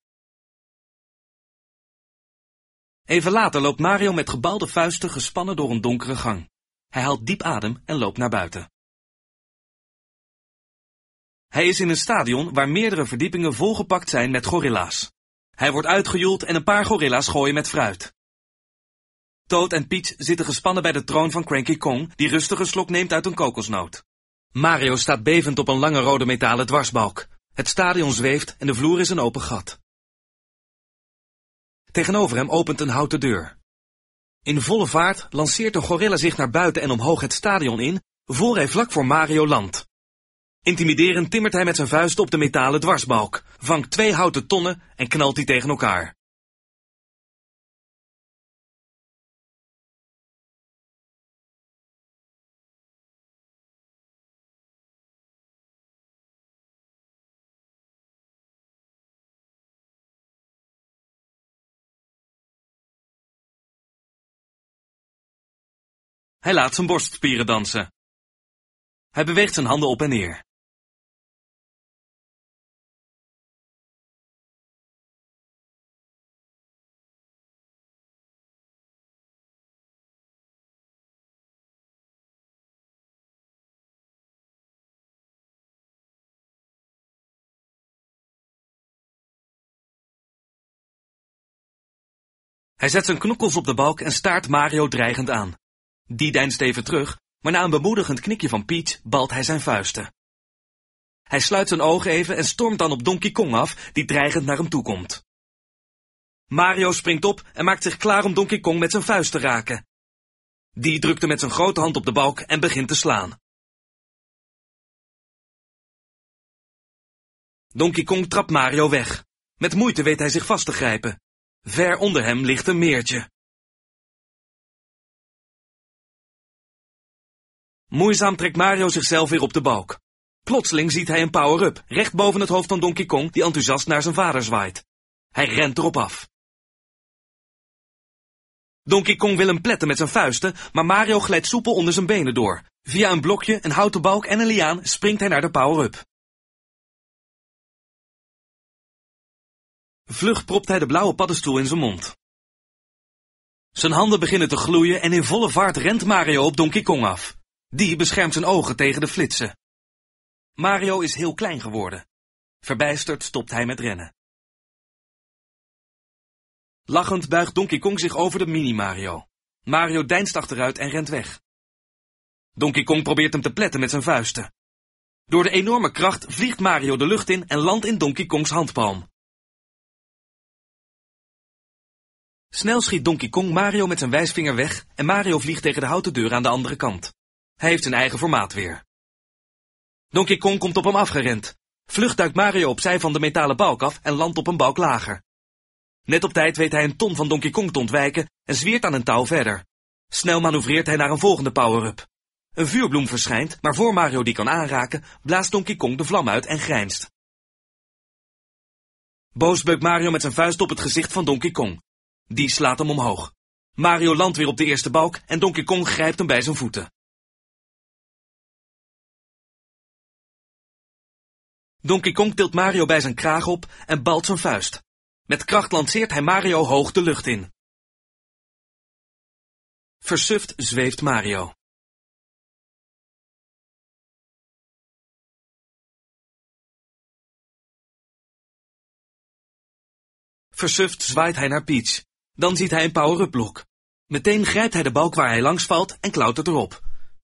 Even later loopt Mario met gebalde vuisten gespannen door een donkere gang. Hij haalt diep adem en loopt naar buiten. Hij is in een stadion waar meerdere verdiepingen volgepakt zijn met gorilla's. Hij wordt uitgejoeld en een paar gorilla's gooien met fruit. Toad en Peach zitten gespannen bij de troon van Cranky Kong, die rustig een slok neemt uit een kokosnoot. Mario staat bevend op een lange rode metalen dwarsbalk. Het stadion zweeft en de vloer is een open gat. Tegenover hem opent een houten deur. In volle vaart lanceert de gorilla zich naar buiten en omhoog het stadion in, voor hij vlak voor Mario landt. Intimiderend timmert hij met zijn vuisten op de metalen dwarsbalk, vangt twee houten tonnen en knalt die tegen elkaar. Hij laat zijn borstspieren dansen. Hij beweegt zijn handen op en neer. Hij zet zijn knokkels op de balk en staart Mario dreigend aan. Die deinst even terug, maar na een bemoedigend knikje van Peach balt hij zijn vuisten. Hij sluit zijn ogen even en stormt dan op Donkey Kong af, die dreigend naar hem toe komt. Mario springt op en maakt zich klaar om Donkey Kong met zijn vuist te raken. Die drukt hem met zijn grote hand op de balk en begint te slaan. Donkey Kong trapt Mario weg. Met moeite weet hij zich vast te grijpen. Ver onder hem ligt een meertje. Moeizaam trekt Mario zichzelf weer op de balk. Plotseling ziet hij een power-up, recht boven het hoofd van Donkey Kong, die enthousiast naar zijn vader zwaait. Hij rent erop af. Donkey Kong wil hem pletten met zijn vuisten, maar Mario glijdt soepel onder zijn benen door. Via een blokje, een houten balk en een liaan springt hij naar de power-up. Vlug propt hij de blauwe paddenstoel in zijn mond. Zijn handen beginnen te gloeien en in volle vaart rent Mario op Donkey Kong af. Die beschermt zijn ogen tegen de flitsen. Mario is heel klein geworden. Verbijsterd stopt hij met rennen. Lachend buigt Donkey Kong zich over de mini-Mario. Mario deinst achteruit en rent weg. Donkey Kong probeert hem te pletten met zijn vuisten. Door de enorme kracht vliegt Mario de lucht in en landt in Donkey Kongs handpalm. Snel schiet Donkey Kong Mario met zijn wijsvinger weg en Mario vliegt tegen de houten deur aan de andere kant. Hij heeft zijn eigen formaat weer. Donkey Kong komt op hem afgerend. Vlug duikt Mario opzij van de metalen balk af en landt op een balk lager. Net op tijd weet hij een ton van Donkey Kong te ontwijken en zwiert aan een touw verder. Snel manoeuvreert hij naar een volgende power-up. Een vuurbloem verschijnt, maar voor Mario die kan aanraken, blaast Donkey Kong de vlam uit en grijnst. Boos beukt Mario met zijn vuist op het gezicht van Donkey Kong. Die slaat hem omhoog. Mario landt weer op de eerste balk en Donkey Kong grijpt hem bij zijn voeten. Donkey Kong tilt Mario bij zijn kraag op en balt zijn vuist. Met kracht lanceert hij Mario hoog de lucht in. Versuft zweeft Mario. Versuft zwaait hij naar Peach. Dan ziet hij een power-up blok. Meteen grijpt hij de balk waar hij langs valt en klautert erop.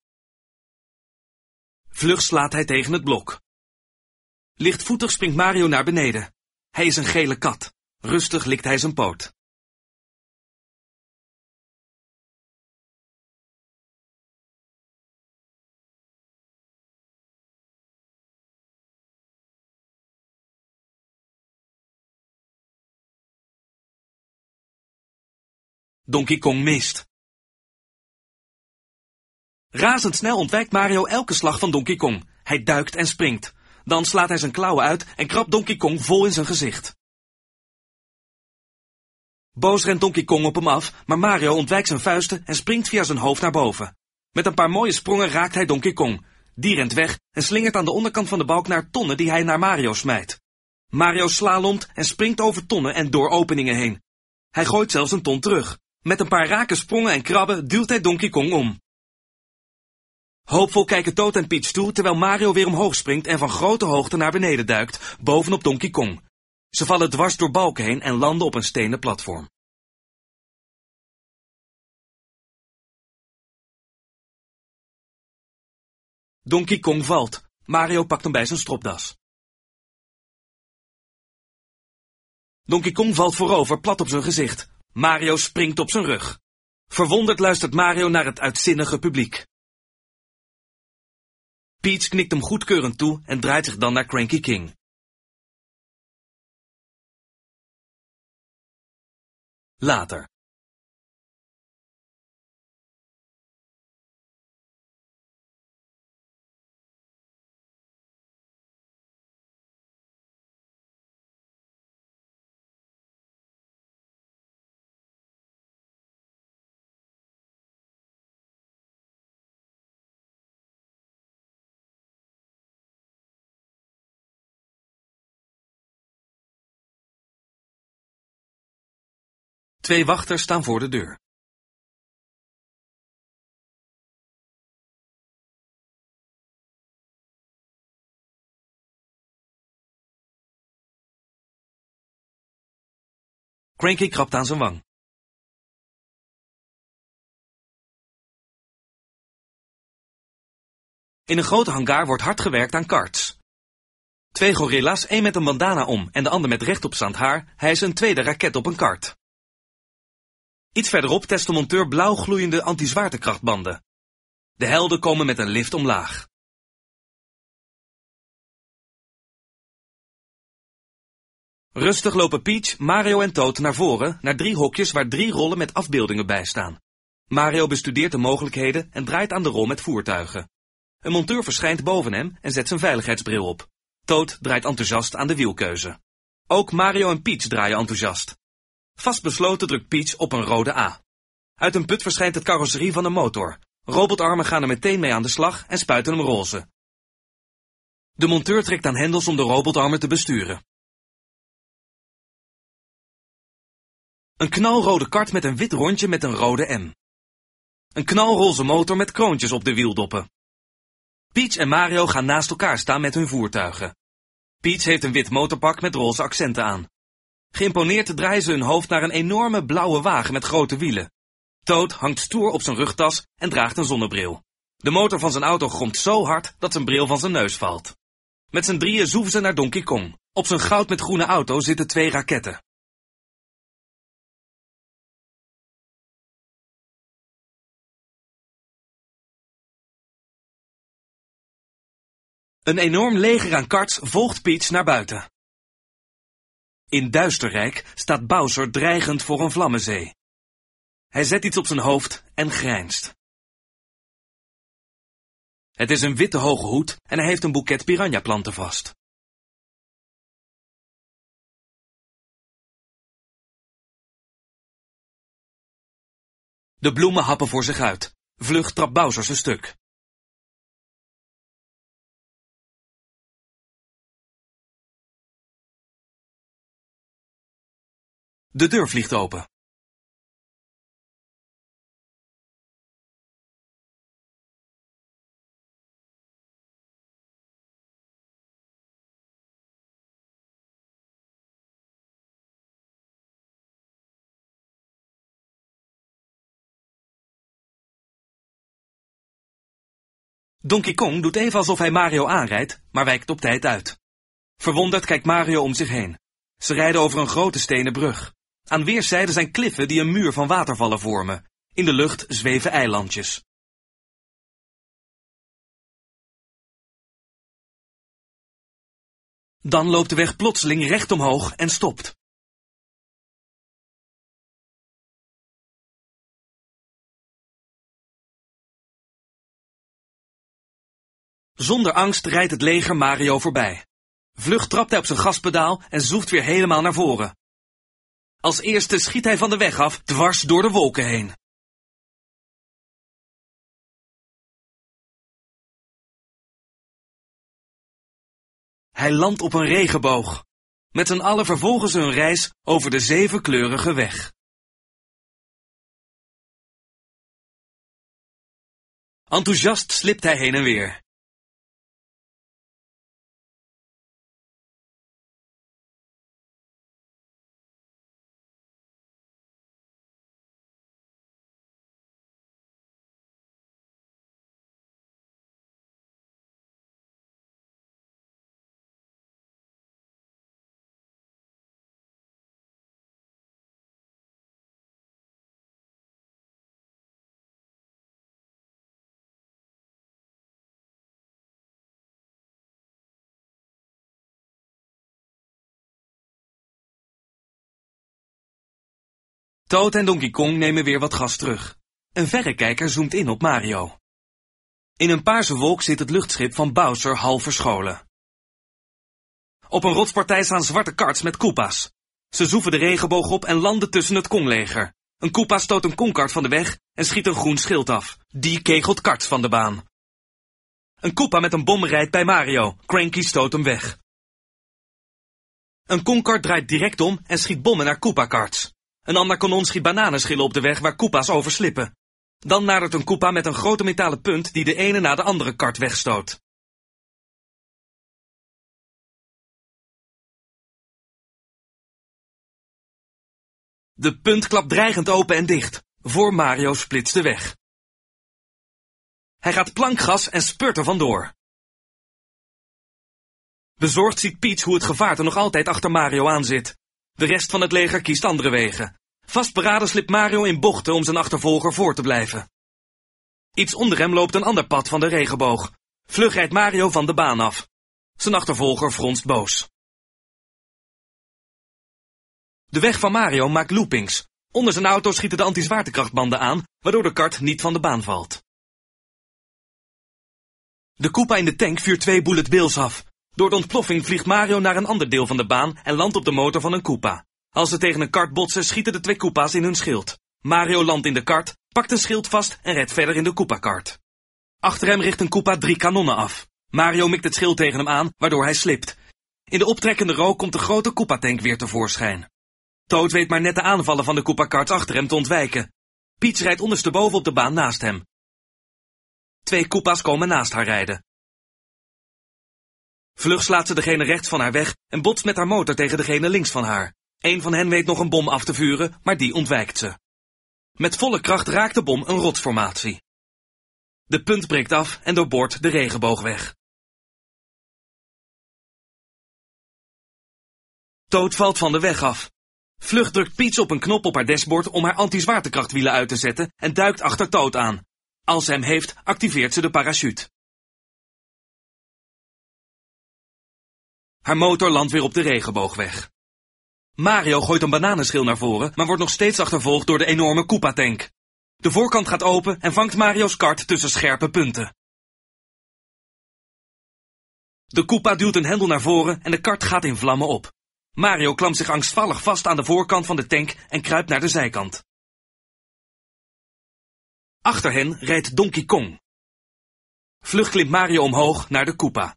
Vlug slaat hij tegen het blok. Lichtvoetig springt Mario naar beneden. Hij is een gele kat. Rustig likt hij zijn poot. Donkey Kong mist. Razendsnel ontwijkt Mario elke slag van Donkey Kong. Hij duikt en springt. Dan slaat hij zijn klauwen uit en krabt Donkey Kong vol in zijn gezicht. Boos rent Donkey Kong op hem af, maar Mario ontwijkt zijn vuisten en springt via zijn hoofd naar boven. Met een paar mooie sprongen raakt hij Donkey Kong. Die rent weg en slingert aan de onderkant van de balk naar tonnen die hij naar Mario smijt. Mario slalomt en springt over tonnen en door openingen heen. Hij gooit zelfs een ton terug. Met een paar rake sprongen en krabben duwt hij Donkey Kong om. Hoopvol kijken Toad en Peach toe, terwijl Mario weer omhoog springt en van grote hoogte naar beneden duikt, bovenop Donkey Kong. Ze vallen dwars door balken heen en landen op een stenen platform. Donkey Kong valt. Mario pakt hem bij zijn stropdas. Donkey Kong valt voorover, plat op zijn gezicht. Mario springt op zijn rug. Verwonderd luistert Mario naar het uitzinnige publiek. Peach knikt hem goedkeurend toe en draait zich dan naar Cranky King. Later. Twee wachters staan voor de deur. Cranky krabt aan zijn wang. In een grote hangar wordt hard gewerkt aan karts. Twee gorilla's, één met een bandana om en de ander met rechtopstaand haar, hijsen een tweede raket op een kart. Iets verderop test de monteur blauw gloeiende anti-zwaartekrachtbanden. De helden komen met een lift omlaag. Rustig lopen Peach, Mario en Toad naar voren, naar drie hokjes waar drie rollen met afbeeldingen bij staan. Mario bestudeert de mogelijkheden en draait aan de rol met voertuigen. Een monteur verschijnt boven hem en zet zijn veiligheidsbril op. Toad draait enthousiast aan de wielkeuze. Ook Mario en Peach draaien enthousiast. Vastbesloten drukt Peach op een rode A. Uit een put verschijnt het carrosserie van een motor. Robotarmen gaan er meteen mee aan de slag en spuiten hem roze. De monteur trekt aan hendels om de robotarmen te besturen. Een knalrode kart met een wit rondje met een rode M. Een knalroze motor met kroontjes op de wieldoppen. Peach en Mario gaan naast elkaar staan met hun voertuigen. Peach heeft een wit motorpak met roze accenten aan. Geïmponeerd draaien ze hun hoofd naar een enorme blauwe wagen met grote wielen. Toad hangt stoer op zijn rugtas en draagt een zonnebril. De motor van zijn auto gromt zo hard dat zijn bril van zijn neus valt. Met z'n drieën zoeven ze naar Donkey Kong. Op zijn goud met groene auto zitten twee raketten. Een enorm leger aan karts volgt Peach naar buiten. In Duisterrijk staat Bowser dreigend voor een vlammenzee. Hij zet iets op zijn hoofd en grijnst. Het is een witte hoge hoed en hij heeft een boeket piranhaplanten vast. De bloemen happen voor zich uit. Vlug trapt Bowser zijn stuk. De deur vliegt open. Donkey Kong doet even alsof hij Mario aanrijdt, maar wijkt op tijd uit. Verwonderd kijkt Mario om zich heen. Ze rijden over een grote stenen brug. Aan weerszijden zijn kliffen die een muur van watervallen vormen. In de lucht zweven eilandjes. Dan loopt de weg plotseling recht omhoog en stopt. Zonder angst rijdt het leger Mario voorbij. Vlug trapt hij op zijn gaspedaal en zoeft weer helemaal naar voren. Als eerste schiet hij van de weg af, dwars door de wolken heen. Hij landt op een regenboog. Met z'n allen vervolgen ze hun reis over de zevenkleurige weg. Enthousiast slipt hij heen en weer. Toad en Donkey Kong nemen weer wat gas terug. Een verrekijker zoomt in op Mario. In een paarse wolk zit het luchtschip van Bowser half verscholen. Op een rotspartij staan zwarte karts met Koopa's. Ze zoeven de regenboog op en landen tussen het Kongleger. Een Koopa stoot een Kongkart van de weg en schiet een groen schild af. Die kegelt karts van de baan. Een Koopa met een bom rijdt bij Mario. Cranky stoot hem weg. Een Kongkart draait direct om en schiet bommen naar Koopa-karts. Een ander kanon schiet bananenschillen op de weg waar Koopa's over slippen. Dan nadert een Koopa met een grote metalen punt die de ene na de andere kart wegstoot. De punt klapt dreigend open en dicht. Voor Mario splitst de weg. Hij gaat plankgas en spurt er vandoor. Bezorgd ziet Peach hoe het gevaarte nog altijd achter Mario aan zit. De rest van het leger kiest andere wegen. Vastberaden slipt Mario in bochten om zijn achtervolger voor te blijven. Iets onder hem loopt een ander pad van de regenboog. Vlug rijdt Mario van de baan af. Zijn achtervolger fronst boos. De weg van Mario maakt loopings. Onder zijn auto schieten de anti-zwaartekrachtbanden aan, waardoor de kart niet van de baan valt. De Koopa in de tank vuurt twee bullet bills af. Door de ontploffing vliegt Mario naar een ander deel van de baan en landt op de motor van een Koopa. Als ze tegen een kart botsen, schieten de twee Koopa's in hun schild. Mario landt in de kart, pakt een schild vast en redt verder in de Koopa-kart. Achter hem richt een Koopa drie kanonnen af. Mario mikt het schild tegen hem aan, waardoor hij slipt. In de optrekkende rook komt de grote Koopa-tank weer tevoorschijn. Toad weet maar net de aanvallen van de Koopa-karts achter hem te ontwijken. Peach rijdt ondersteboven op de baan naast hem. Twee Koopa's komen naast haar rijden. Vlug slaat ze degene rechts van haar weg en botst met haar motor tegen degene links van haar. Eén van hen weet nog een bom af te vuren, maar die ontwijkt ze. Met volle kracht raakt de bom een rotsformatie. De punt breekt af en doorboort de regenboogweg. Toad valt van de weg af. Vlug drukt Peach op een knop op haar dashboard om haar anti-zwaartekrachtwielen uit te zetten en duikt achter Toad aan. Als ze hem heeft, activeert ze de parachute. Haar motor landt weer op de regenboogweg. Mario gooit een bananenschil naar voren, maar wordt nog steeds achtervolgd door de enorme Koopa-tank. De voorkant gaat open en vangt Mario's kart tussen scherpe punten. De Koopa duwt een hendel naar voren en de kart gaat in vlammen op. Mario klampt zich angstvallig vast aan de voorkant van de tank en kruipt naar de zijkant. Achter hen rijdt Donkey Kong. Vlug klimt Mario omhoog naar de Koopa.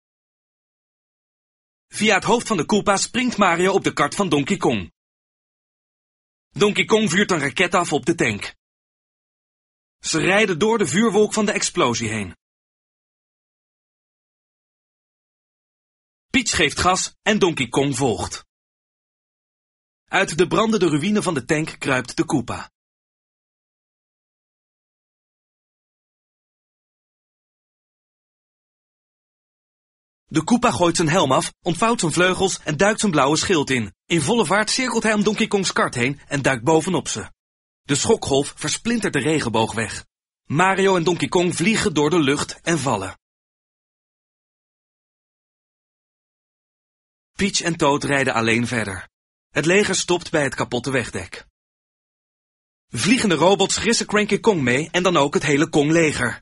Via het hoofd van de Koopa springt Mario op de kart van Donkey Kong. Donkey Kong vuurt een raket af op de tank. Ze rijden door de vuurwolk van de explosie heen. Peach geeft gas en Donkey Kong volgt. Uit de brandende ruïne van de tank kruipt de Koopa. De Koopa gooit zijn helm af, ontvouwt zijn vleugels en duikt zijn blauwe schild in. In volle vaart cirkelt hij om Donkey Kongs kart heen en duikt bovenop ze. De schokgolf versplintert de regenboog weg. Mario en Donkey Kong vliegen door de lucht en vallen. Peach en Toad rijden alleen verder. Het leger stopt bij het kapotte wegdek. Vliegende robots gissen Cranky Kong mee en dan ook het hele Kong-leger.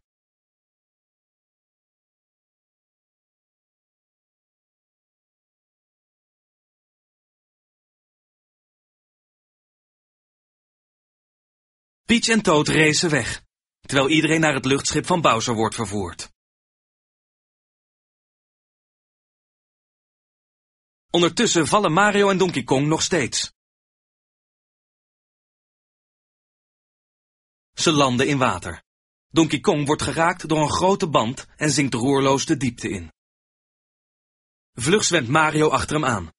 Peach en Toad racen weg, terwijl iedereen naar het luchtschip van Bowser wordt vervoerd. Ondertussen vallen Mario en Donkey Kong nog steeds. Ze landen in water. Donkey Kong wordt geraakt door een grote band en zinkt roerloos de diepte in. Vlug zwemt Mario achter hem aan.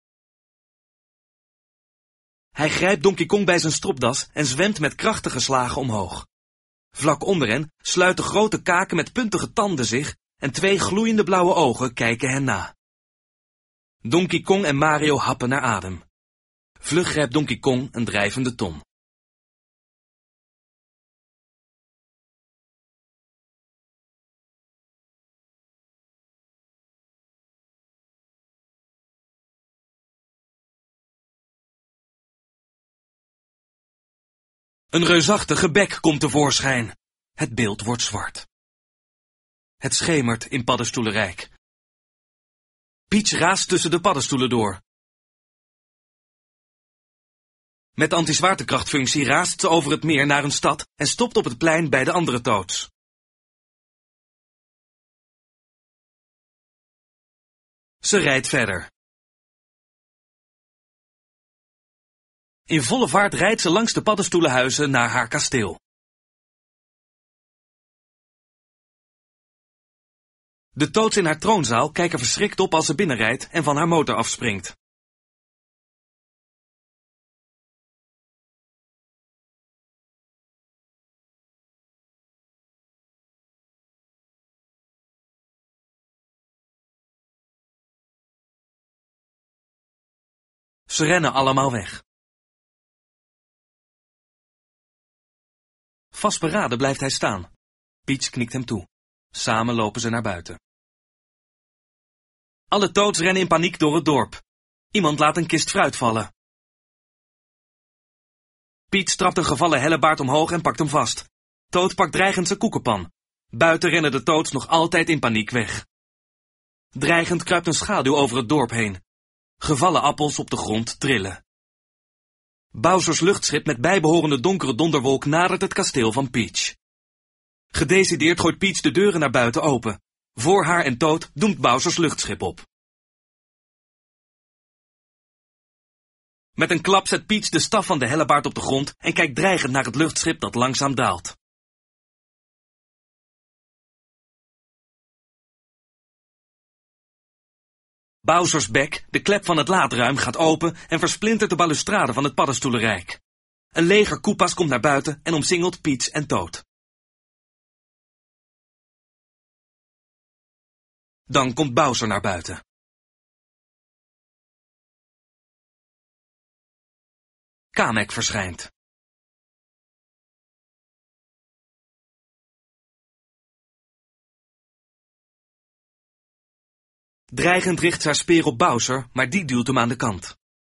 Hij grijpt Donkey Kong bij zijn stropdas en zwemt met krachtige slagen omhoog. Vlak onder hen sluiten grote kaken met puntige tanden zich en twee gloeiende blauwe ogen kijken hen na. Donkey Kong en Mario happen naar adem. Vlug grijpt Donkey Kong een drijvende tom. Een reusachtige bek komt tevoorschijn. Het beeld wordt zwart. Het schemert in Paddenstoelenrijk. Peach raast tussen de paddenstoelen door. Met anti-zwaartekrachtfunctie raast ze over het meer naar een stad en stopt op het plein bij de andere Toads. Ze rijdt verder. In volle vaart rijdt ze langs de paddenstoelenhuizen naar haar kasteel. De Toads in haar troonzaal kijken verschrikt op als ze binnenrijdt en van haar motor afspringt. Ze rennen allemaal weg. Vastberaden blijft hij staan. Peach knikt hem toe. Samen lopen ze naar buiten. Alle Toads rennen in paniek door het dorp. Iemand laat een kist fruit vallen. Peach trapt een gevallen hellebaard omhoog en pakt hem vast. Toad pakt dreigend zijn koekenpan. Buiten rennen de Toads nog altijd in paniek weg. Dreigend kruipt een schaduw over het dorp heen. Gevallen appels op de grond trillen. Bowsers luchtschip met bijbehorende donkere donderwolk nadert het kasteel van Peach. Gedecideerd gooit Peach de deuren naar buiten open. Voor haar en Toad doemt Bowsers luchtschip op. Met een klap zet Peach de staf van de hellebaard op de grond en kijkt dreigend naar het luchtschip dat langzaam daalt. Bowsers bek, de klep van het laadruim, gaat open en versplintert de balustrade van het paddenstoelenrijk. Een leger Koopa's komt naar buiten en omsingelt Peach en Toad. Dan komt Bowser naar buiten. Kamek verschijnt. Dreigend richt ze haar speer op Bowser, maar die duwt hem aan de kant.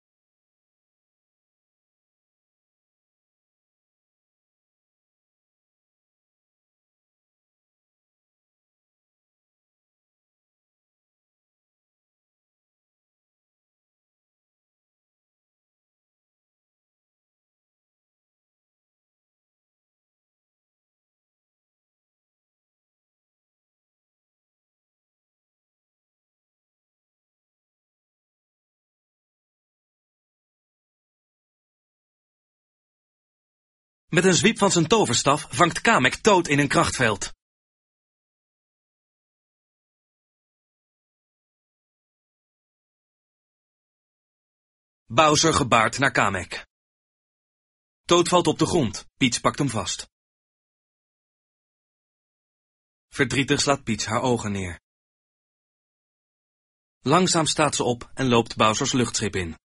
Met een zwiep van zijn toverstaf vangt Kamek Toad in een krachtveld. Bowser gebaart naar Kamek. Toad valt op de grond. Peach pakt hem vast. Verdrietig slaat Peach haar ogen neer. Langzaam staat ze op en loopt Bowsers luchtschip in.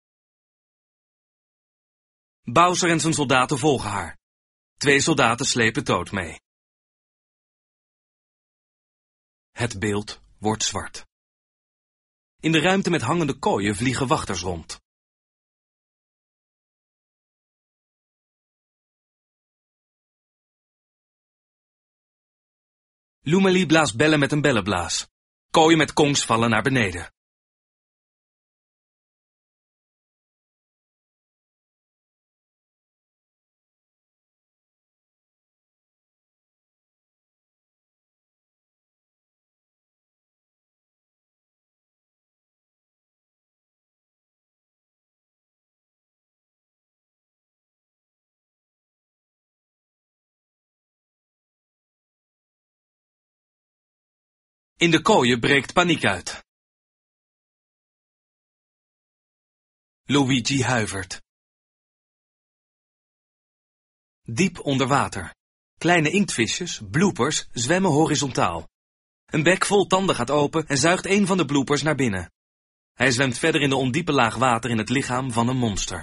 Bowser en zijn soldaten volgen haar. Twee soldaten slepen Toad mee. Het beeld wordt zwart. In de ruimte met hangende kooien vliegen wachters rond. Loomely blaast bellen met een bellenblaas. Kooien met kongs vallen naar beneden. In de kooien breekt paniek uit. Luigi huivert. Diep onder water. Kleine inktvisjes, bloopers, zwemmen horizontaal. Een bek vol tanden gaat open en zuigt een van de bloopers naar binnen. Hij zwemt verder in de ondiepe laag water in het lichaam van een monster.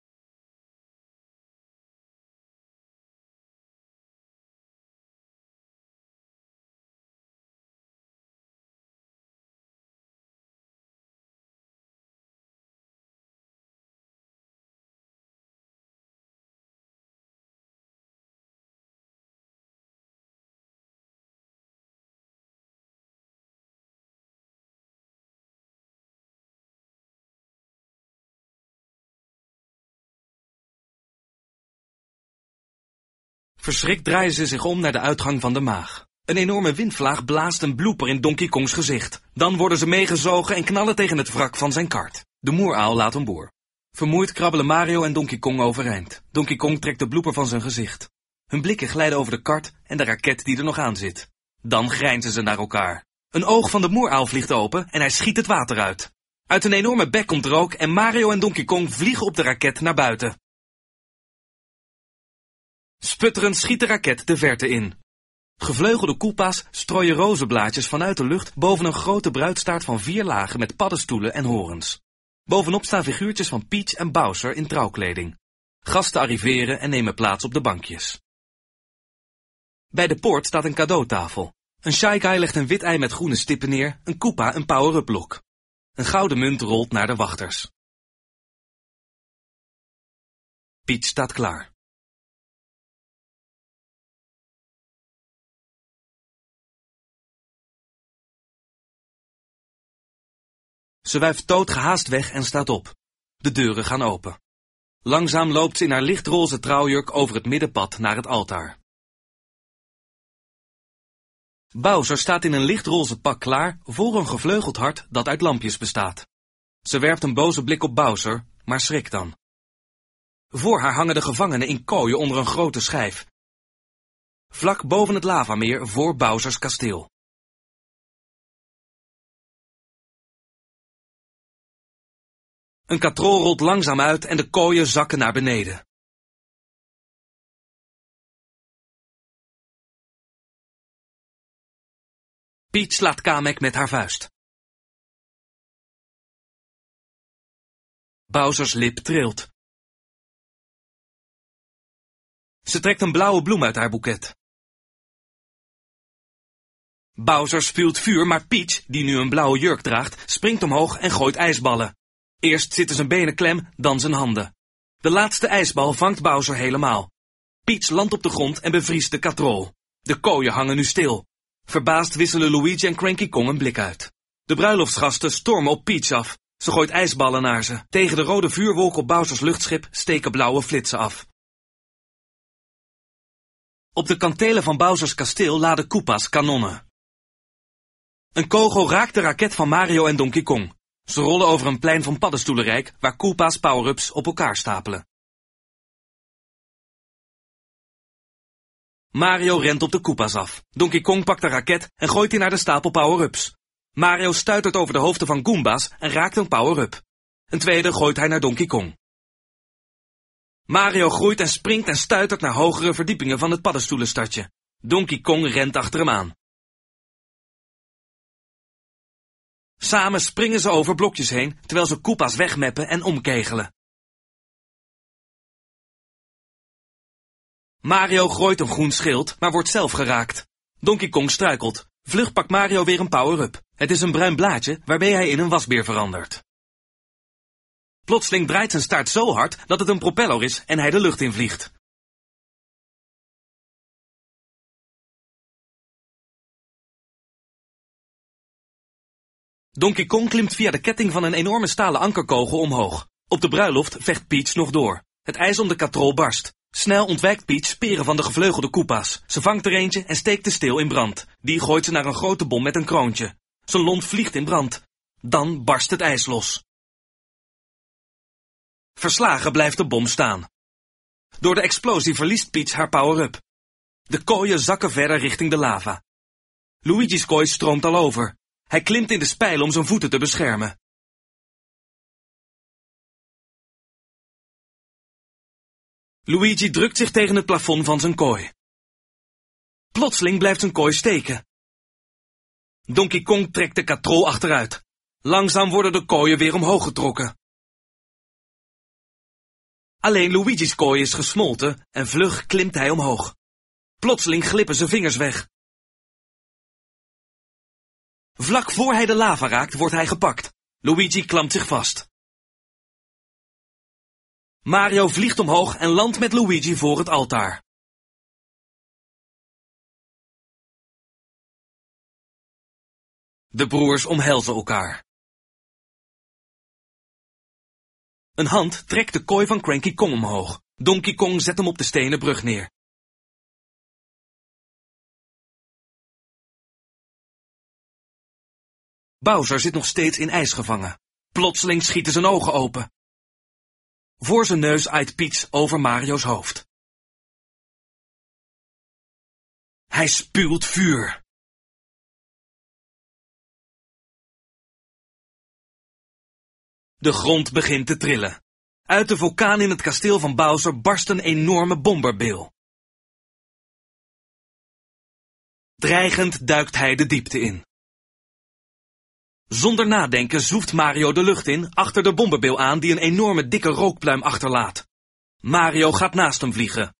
Verschrikt draaien ze zich om naar de uitgang van de maag. Een enorme windvlaag blaast een blooper in Donkey Kongs gezicht. Dan worden ze meegezogen en knallen tegen het wrak van zijn kart. De moeraal laat hem boer. Vermoeid krabbelen Mario en Donkey Kong overeind. Donkey Kong trekt de blooper van zijn gezicht. Hun blikken glijden over de kart en de raket die er nog aan zit. Dan grijnzen ze naar elkaar. Een oog van de moeraal vliegt open en hij schiet het water uit. Uit een enorme bek komt rook en Mario en Donkey Kong vliegen op de raket naar buiten. Sputterend schiet de raket de verte in. Gevleugelde Koopa's strooien rozenblaadjes vanuit de lucht boven een grote bruidstaart van vier lagen met paddenstoelen en horens. Bovenop staan figuurtjes van Peach en Bowser in trouwkleding. Gasten arriveren en nemen plaats op de bankjes. Bij de poort staat een cadeautafel. Een Shy Guy legt een wit ei met groene stippen neer, een Koopa een power-up blok. Een gouden munt rolt naar de wachters. Peach staat klaar. Ze wuift Toad gehaast weg en staat op. De deuren gaan open. Langzaam loopt ze in haar lichtroze trouwjurk over het middenpad naar het altaar. Bowser staat in een lichtroze pak klaar voor een gevleugeld hart dat uit lampjes bestaat. Ze werpt een boze blik op Bowser, maar schrikt dan. Voor haar hangen de gevangenen in kooien onder een grote schijf. Vlak boven het lavameer voor Bowsers kasteel. Een katrol rolt langzaam uit en de kooien zakken naar beneden. Peach slaat Kamek met haar vuist. Bowsers lip trilt. Ze trekt een blauwe bloem uit haar boeket. Bowser spuwt vuur, maar Peach, die nu een blauwe jurk draagt, springt omhoog en gooit ijsballen. Eerst zitten zijn benen klem, dan zijn handen. De laatste ijsbal vangt Bowser helemaal. Peach landt op de grond en bevriest de katrol. De kooien hangen nu stil. Verbaasd wisselen Luigi en Cranky Kong een blik uit. De bruiloftsgasten stormen op Peach af. Ze gooit ijsballen naar ze. Tegen de rode vuurwolk op Bowsers luchtschip steken blauwe flitsen af. Op de kantelen van Bowsers kasteel laden Koopa's kanonnen. Een kogel raakt de raket van Mario en Donkey Kong. Ze rollen over een plein van paddenstoelenrijk waar Koopa's power-ups op elkaar stapelen. Mario rent op de Koopa's af. Donkey Kong pakt de raket en gooit die naar de stapel power-ups. Mario stuitert over de hoofden van Goomba's en raakt een power-up. Een tweede gooit hij naar Donkey Kong. Mario groeit en springt en stuitert naar hogere verdiepingen van het paddenstoelenstadje. Donkey Kong rent achter hem aan. Samen springen ze over blokjes heen, terwijl ze Koopa's wegmeppen en omkegelen. Mario gooit een groen schild, maar wordt zelf geraakt. Donkey Kong struikelt. Vlug pakt Mario weer een power-up. Het is een bruin blaadje, waarmee hij in een wasbeer verandert. Plotseling draait zijn staart zo hard dat het een propeller is en hij de lucht in vliegt. Donkey Kong klimt via de ketting van een enorme stalen ankerkogel omhoog. Op de bruiloft vecht Peach nog door. Het ijs om de katrol barst. Snel ontwijkt Peach speren van de gevleugelde Koopa's. Ze vangt er eentje en steekt de steel in brand. Die gooit ze naar een grote bom met een kroontje. Zijn lont vliegt in brand. Dan barst het ijs los. Verslagen blijft de bom staan. Door de explosie verliest Peach haar power-up. De kooien zakken verder richting de lava. Luigi's kooi stroomt al over. Hij klimt in de spijlen om zijn voeten te beschermen. Luigi drukt zich tegen het plafond van zijn kooi. Plotseling blijft zijn kooi steken. Donkey Kong trekt de katrol achteruit. Langzaam worden de kooien weer omhoog getrokken. Alleen Luigi's kooi is gesmolten en vlug klimt hij omhoog. Plotseling glippen zijn vingers weg. Vlak voor hij de lava raakt, wordt hij gepakt. Luigi klampt zich vast. Mario vliegt omhoog en landt met Luigi voor het altaar. De broers omhelzen elkaar. Een hand trekt de kooi van Cranky Kong omhoog. Donkey Kong zet hem op de stenen brug neer. Bowser zit nog steeds in ijs gevangen. Plotseling schieten zijn ogen open. Voor zijn neus aait Peach over Mario's hoofd. Hij spuwt vuur. De grond begint te trillen. Uit de vulkaan in het kasteel van Bowser barst een enorme bomberbil. Dreigend duikt hij de diepte in. Zonder nadenken zoeft Mario de lucht in, achter de bomberbil aan die een enorme dikke rookpluim achterlaat. Mario gaat naast hem vliegen.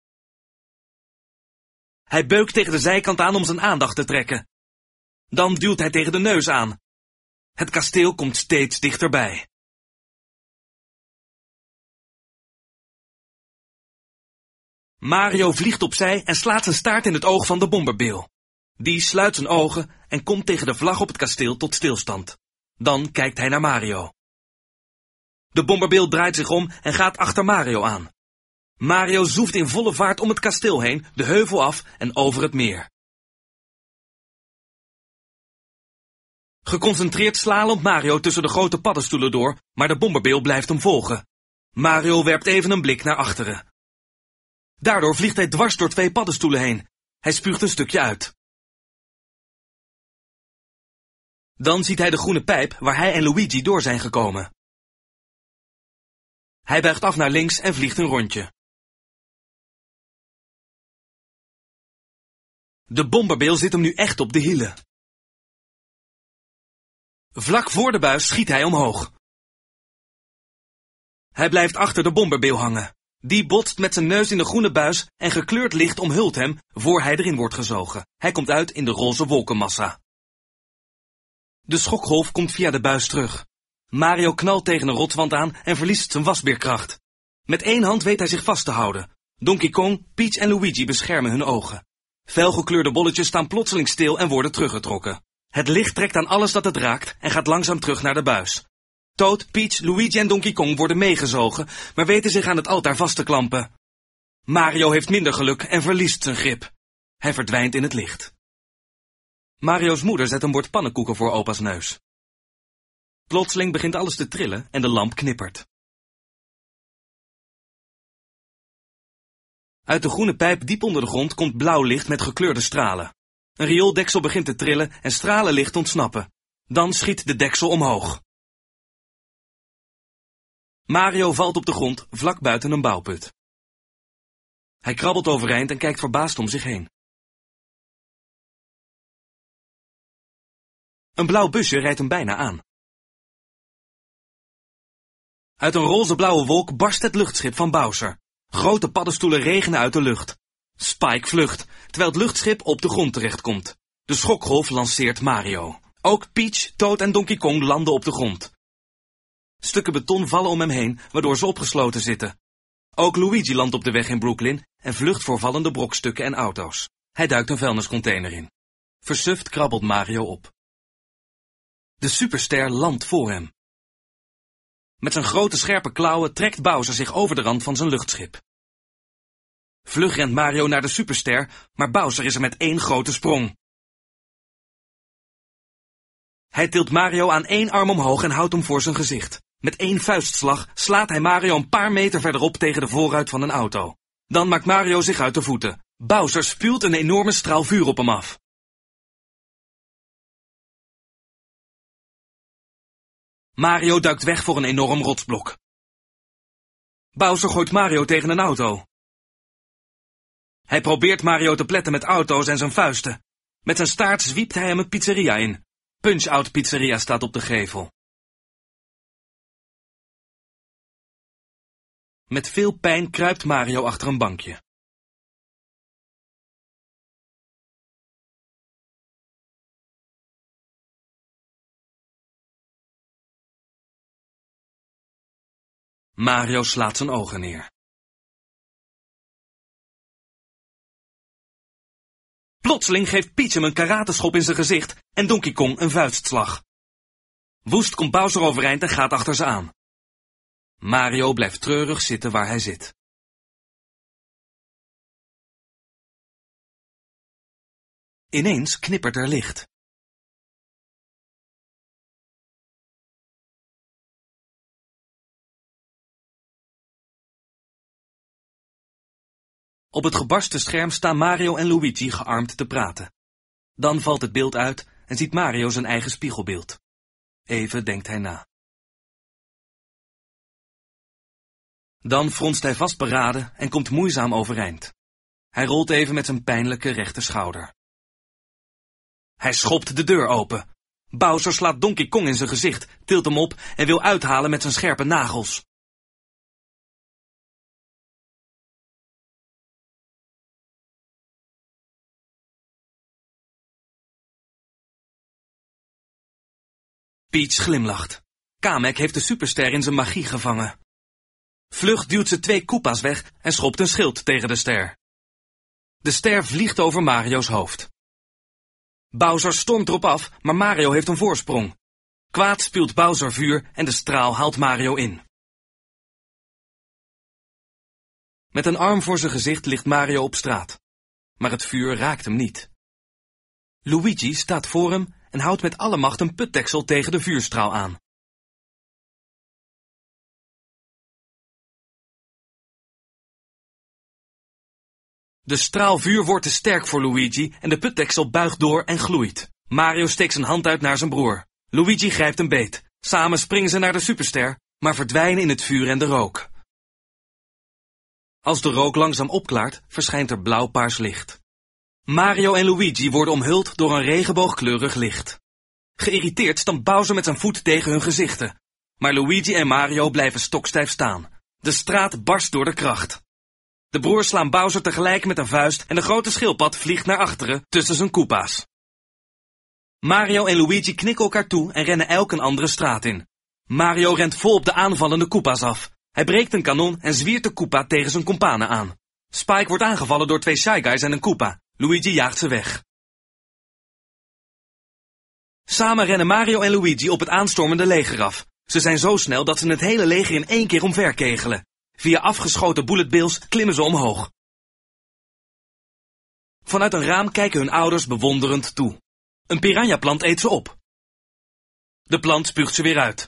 Hij beukt tegen de zijkant aan om zijn aandacht te trekken. Dan duwt hij tegen de neus aan. Het kasteel komt steeds dichterbij. Mario vliegt opzij en slaat zijn staart in het oog van de bomberbil. Die sluit zijn ogen en komt tegen de vlag op het kasteel tot stilstand. Dan kijkt hij naar Mario. De bomberbil draait zich om en gaat achter Mario aan. Mario zoeft in volle vaart om het kasteel heen, de heuvel af en over het meer. Geconcentreerd slalomt Mario tussen de grote paddenstoelen door, maar de bomberbil blijft hem volgen. Mario werpt even een blik naar achteren. Daardoor vliegt hij dwars door twee paddenstoelen heen. Hij spuugt een stukje uit. Dan ziet hij de groene pijp waar hij en Luigi door zijn gekomen. Hij buigt af naar links en vliegt een rondje. De bomberbil zit hem nu echt op de hielen. Vlak voor de buis schiet hij omhoog. Hij blijft achter de bomberbil hangen. Die botst met zijn neus in de groene buis en gekleurd licht omhult hem voor hij erin wordt gezogen. Hij komt uit in de roze wolkenmassa. De schokgolf komt via de buis terug. Mario knalt tegen een rotswand aan en verliest zijn wasbeerkracht. Met één hand weet hij zich vast te houden. Donkey Kong, Peach en Luigi beschermen hun ogen. Felgekleurde bolletjes staan plotseling stil en worden teruggetrokken. Het licht trekt aan alles dat het raakt en gaat langzaam terug naar de buis. Toad, Peach, Luigi en Donkey Kong worden meegezogen, maar weten zich aan het altaar vast te klampen. Mario heeft minder geluk en verliest zijn grip. Hij verdwijnt in het licht. Mario's moeder zet een bord pannenkoeken voor opa's neus. Plotseling begint alles te trillen en de lamp knippert. Uit de groene pijp diep onder de grond komt blauw licht met gekleurde stralen. Een riooldeksel begint te trillen en stralen licht ontsnappen. Dan schiet de deksel omhoog. Mario valt op de grond, vlak buiten een bouwput. Hij krabbelt overeind en kijkt verbaasd om zich heen. Een blauw busje rijdt hem bijna aan. Uit een roze blauwe wolk barst het luchtschip van Bowser. Grote paddenstoelen regenen uit de lucht. Spike vlucht, terwijl het luchtschip op de grond terechtkomt. De schokgolf lanceert Mario. Ook Peach, Toad en Donkey Kong landen op de grond. Stukken beton vallen om hem heen, waardoor ze opgesloten zitten. Ook Luigi landt op de weg in Brooklyn en vlucht voor vallende brokstukken en auto's. Hij duikt een vuilniscontainer in. Versuft krabbelt Mario op. De superster landt voor hem. Met zijn grote scherpe klauwen trekt Bowser zich over de rand van zijn luchtschip. Vlug rent Mario naar de superster, maar Bowser is er met één grote sprong. Hij tilt Mario aan één arm omhoog en houdt hem voor zijn gezicht. Met één vuistslag slaat hij Mario een paar meter verderop tegen de voorruit van een auto. Dan maakt Mario zich uit de voeten. Bowser spuwt een enorme straal vuur op hem af. Mario duikt weg voor een enorm rotsblok. Bowser gooit Mario tegen een auto. Hij probeert Mario te pletten met auto's en zijn vuisten. Met zijn staart zwiept hij hem een pizzeria in. Punch-Out Pizzeria staat op de gevel. Met veel pijn kruipt Mario achter een bankje. Mario slaat zijn ogen neer. Plotseling geeft Peach hem een karateschop in zijn gezicht en Donkey Kong een vuistslag. Woest komt Bowser overeind en gaat achter ze aan. Mario blijft treurig zitten waar hij zit. Ineens knippert er licht. Op het gebarsten scherm staan Mario en Luigi gearmd te praten. Dan valt het beeld uit en ziet Mario zijn eigen spiegelbeeld. Even denkt hij na. Dan fronst hij vastberaden en komt moeizaam overeind. Hij rolt even met zijn pijnlijke rechter schouder. Hij schopt de deur open. Bowser slaat Donkey Kong in zijn gezicht, tilt hem op en wil uithalen met zijn scherpe nagels. Peach glimlacht. Kamek heeft de superster in zijn magie gevangen. Vlug duwt ze twee Koopa's weg en schopt een schild tegen de ster. De ster vliegt over Mario's hoofd. Bowser stormt erop af, maar Mario heeft een voorsprong. Kwaad spuwt Bowser vuur en de straal haalt Mario in. Met een arm voor zijn gezicht ligt Mario op straat. Maar het vuur raakt hem niet. Luigi staat voor hem en houdt met alle macht een putdeksel tegen de vuurstraal aan. De straal vuur wordt te sterk voor Luigi en de putdeksel buigt door en gloeit. Mario steekt zijn hand uit naar zijn broer. Luigi grijpt hem beet. Samen springen ze naar de superster, maar verdwijnen in het vuur en de rook. Als de rook langzaam opklaart, verschijnt er blauw-paars licht. Mario en Luigi worden omhuld door een regenboogkleurig licht. Geïrriteerd stampt Bowser met zijn voet tegen hun gezichten. Maar Luigi en Mario blijven stokstijf staan. De straat barst door de kracht. De broers slaan Bowser tegelijk met een vuist en de grote schildpad vliegt naar achteren tussen zijn Koopa's. Mario en Luigi knikken elkaar toe en rennen elk een andere straat in. Mario rent vol op de aanvallende Koopa's af. Hij breekt een kanon en zwiert de Koopa tegen zijn kompanen aan. Spike wordt aangevallen door twee Shy Guys en een Koopa. Luigi jaagt ze weg. Samen rennen Mario en Luigi op het aanstormende leger af. Ze zijn zo snel dat ze het hele leger in één keer omverkegelen. Via afgeschoten bulletbills klimmen ze omhoog. Vanuit een raam kijken hun ouders bewonderend toe. Een piranha-plant eet ze op. De plant spuugt ze weer uit.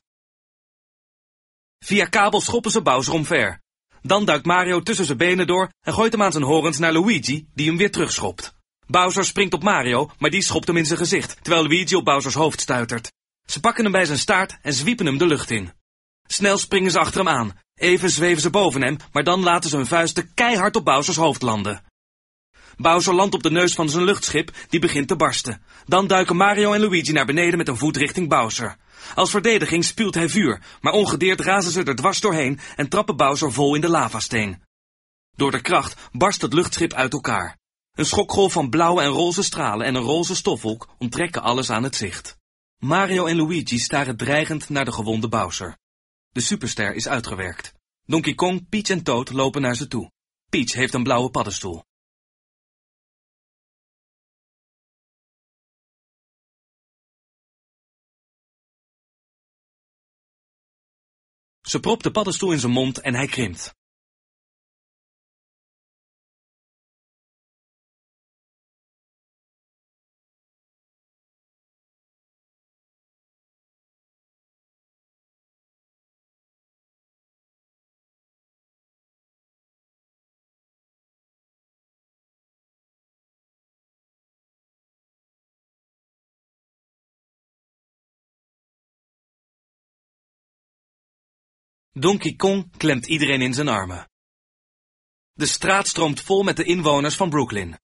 Via kabel schoppen ze Bowser omver. Dan duikt Mario tussen zijn benen door en gooit hem aan zijn horens naar Luigi, die hem weer terugschopt. Bowser springt op Mario, maar die schopt hem in zijn gezicht, terwijl Luigi op Bowsers hoofd stuitert. Ze pakken hem bij zijn staart en zwiepen hem de lucht in. Snel springen ze achter hem aan. Even zweven ze boven hem, maar dan laten ze hun vuisten keihard op Bowsers hoofd landen. Bowser landt op de neus van zijn luchtschip, die begint te barsten. Dan duiken Mario en Luigi naar beneden met een voet richting Bowser. Als verdediging spuwt hij vuur, maar ongedeerd razen ze er dwars doorheen en trappen Bowser vol in de lavasteen. Door de kracht barst het luchtschip uit elkaar. Een schokgolf van blauwe en roze stralen en een roze stofwolk onttrekken alles aan het zicht. Mario en Luigi staren dreigend naar de gewonde Bowser. De superster is uitgewerkt. Donkey Kong, Peach en Toad lopen naar ze toe. Peach heeft een blauwe paddenstoel. Ze propt de paddenstoel in zijn mond en hij krimpt. Donkey Kong klemt iedereen in zijn armen. De straat stroomt vol met de inwoners van Brooklyn.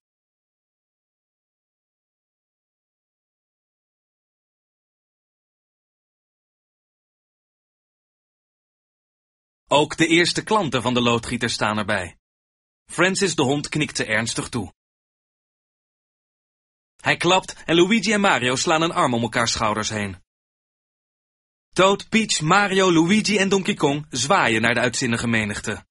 Ook de eerste klanten van de loodgieter staan erbij. Francis de hond knikt ze ernstig toe. Hij klapt en Luigi en Mario slaan een arm om elkaars schouders heen. Toad, Peach, Mario, Luigi en Donkey Kong zwaaien naar de uitzinnige menigte.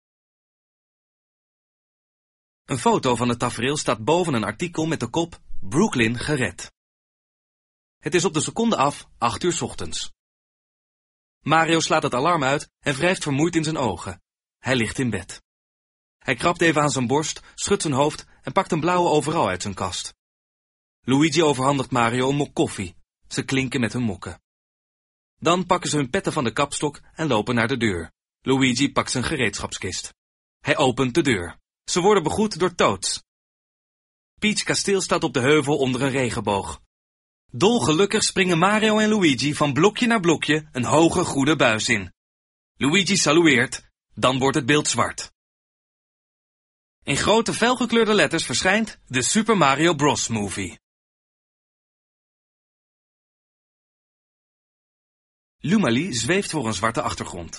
Een foto van het tafereel staat boven een artikel met de kop Brooklyn gered. Het is op de seconde af acht uur 's ochtends. Mario slaat het alarm uit en wrijft vermoeid in zijn ogen. Hij ligt in bed. Hij krabt even aan zijn borst, schudt zijn hoofd en pakt een blauwe overal uit zijn kast. Luigi overhandigt Mario een mok koffie. Ze klinken met hun mokken. Dan pakken ze hun petten van de kapstok en lopen naar de deur. Luigi pakt zijn gereedschapskist. Hij opent de deur. Ze worden begroet door Toads. Peach kasteel staat op de heuvel onder een regenboog. Dolgelukkig springen Mario en Luigi van blokje naar blokje een hoge goede buis in. Luigi salueert, dan wordt het beeld zwart. In grote felgekleurde letters verschijnt de Super Mario Bros. Movie. Lumali zweeft voor een zwarte achtergrond.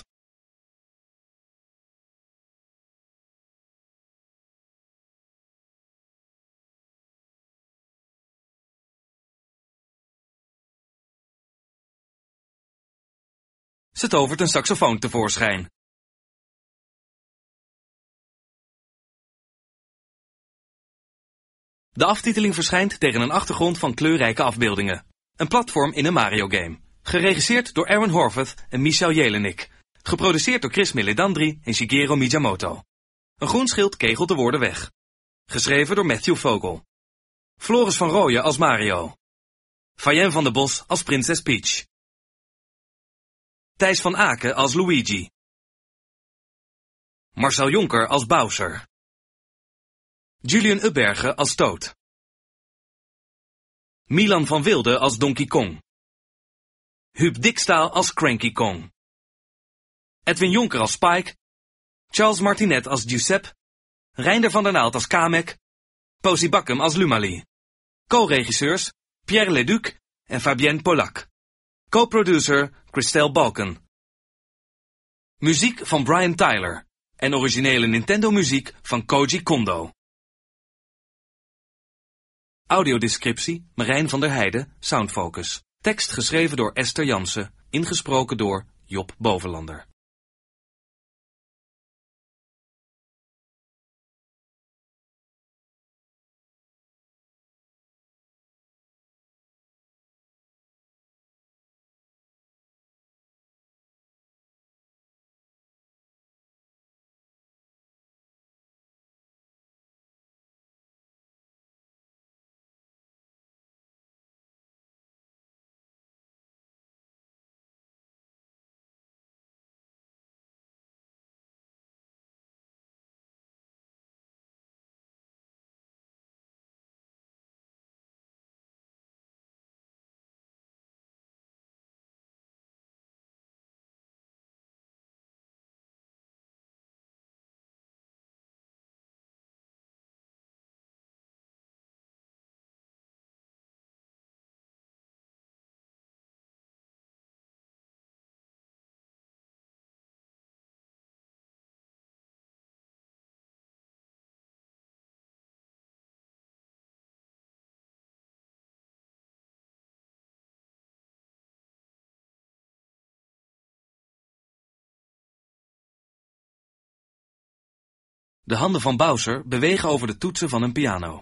Ze tovert een saxofoon tevoorschijn. De aftiteling verschijnt tegen een achtergrond van kleurrijke afbeeldingen. Een platform in een Mario-game. Geregisseerd door Aaron Horvath en Michel Jelinek. Geproduceerd door Chris Meledandri en Shigeru Miyamoto. Een groen schild kegelt de woorden weg. Geschreven door Matthew Vogel. Floris van Rooyen als Mario. Fayen van der Bos als Prinses Peach. Thijs van Aken als Luigi. Marcel Jonker als Bowser. Julian Ubbergen als Toad. Milan van Wilde als Donkey Kong. Huub Dikstaal als Cranky Kong. Edwin Jonker als Spike. Charles Martinet als Giuseppe. Reinder van der Naald als Kamek. Posy Bakkum als Lumali. Co-regisseurs Pierre Leduc en Fabienne Polak. Co-producer Christelle Balken. Muziek van Brian Tyler. En originele Nintendo muziek van Koji Kondo. Audiodescriptie Marijn van der Heijden, Soundfocus. Tekst geschreven door Esther Jansen, ingesproken door Job Bovenlander. De handen van Bowser bewegen over de toetsen van een piano.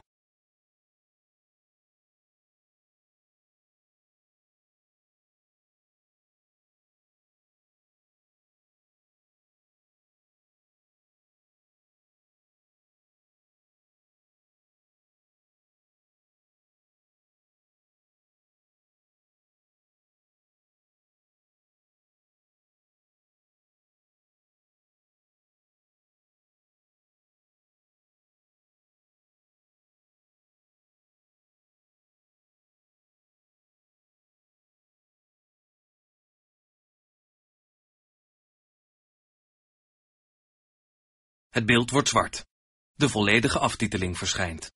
Het beeld wordt zwart. De volledige aftiteling verschijnt.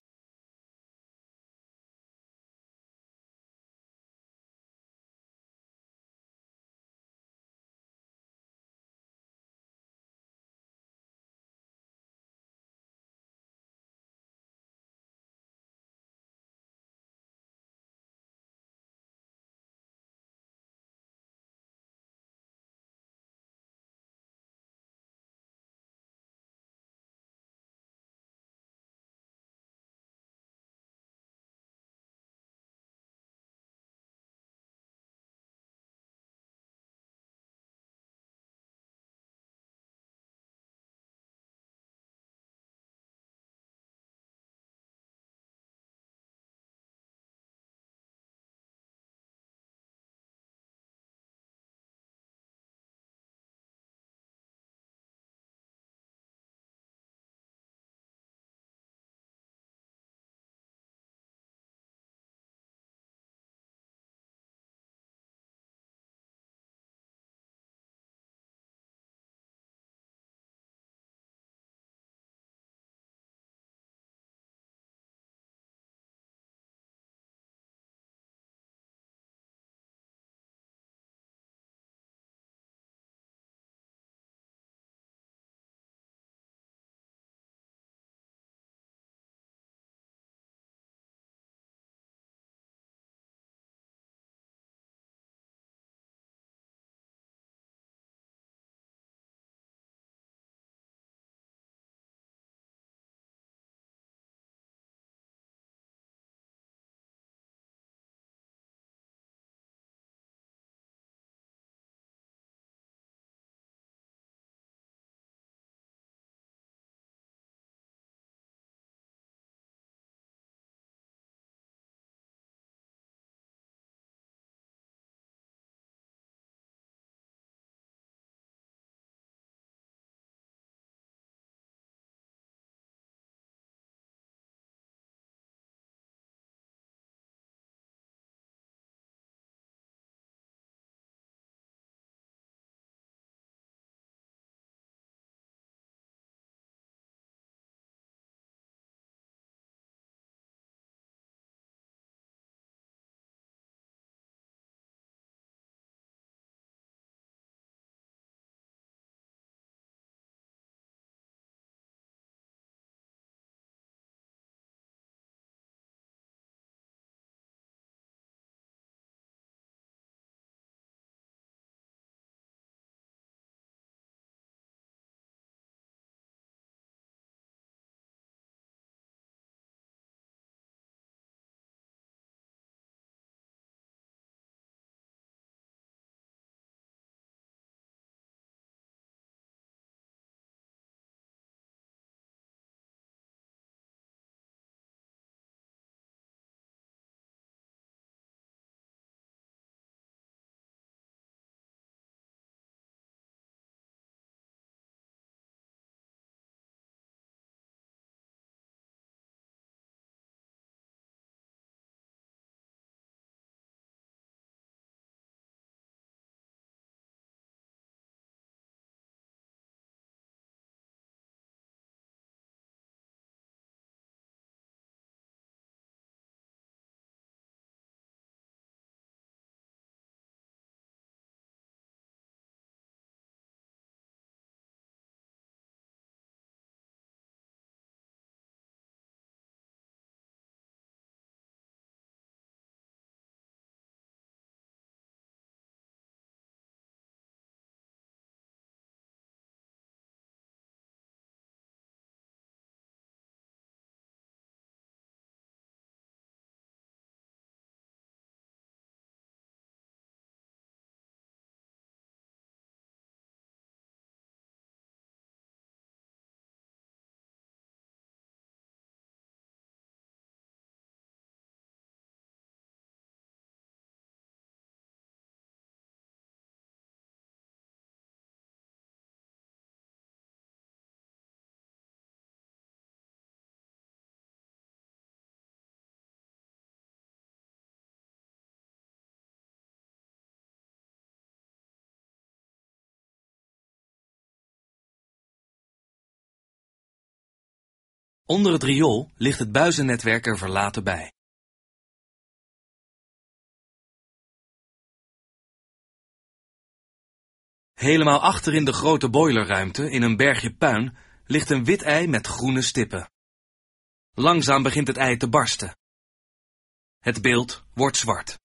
Onder het riool ligt het buizennetwerk er verlaten bij. Helemaal achter in de grote boilerruimte, in een bergje puin, ligt een wit ei met groene stippen. Langzaam begint het ei te barsten. Het beeld wordt zwart.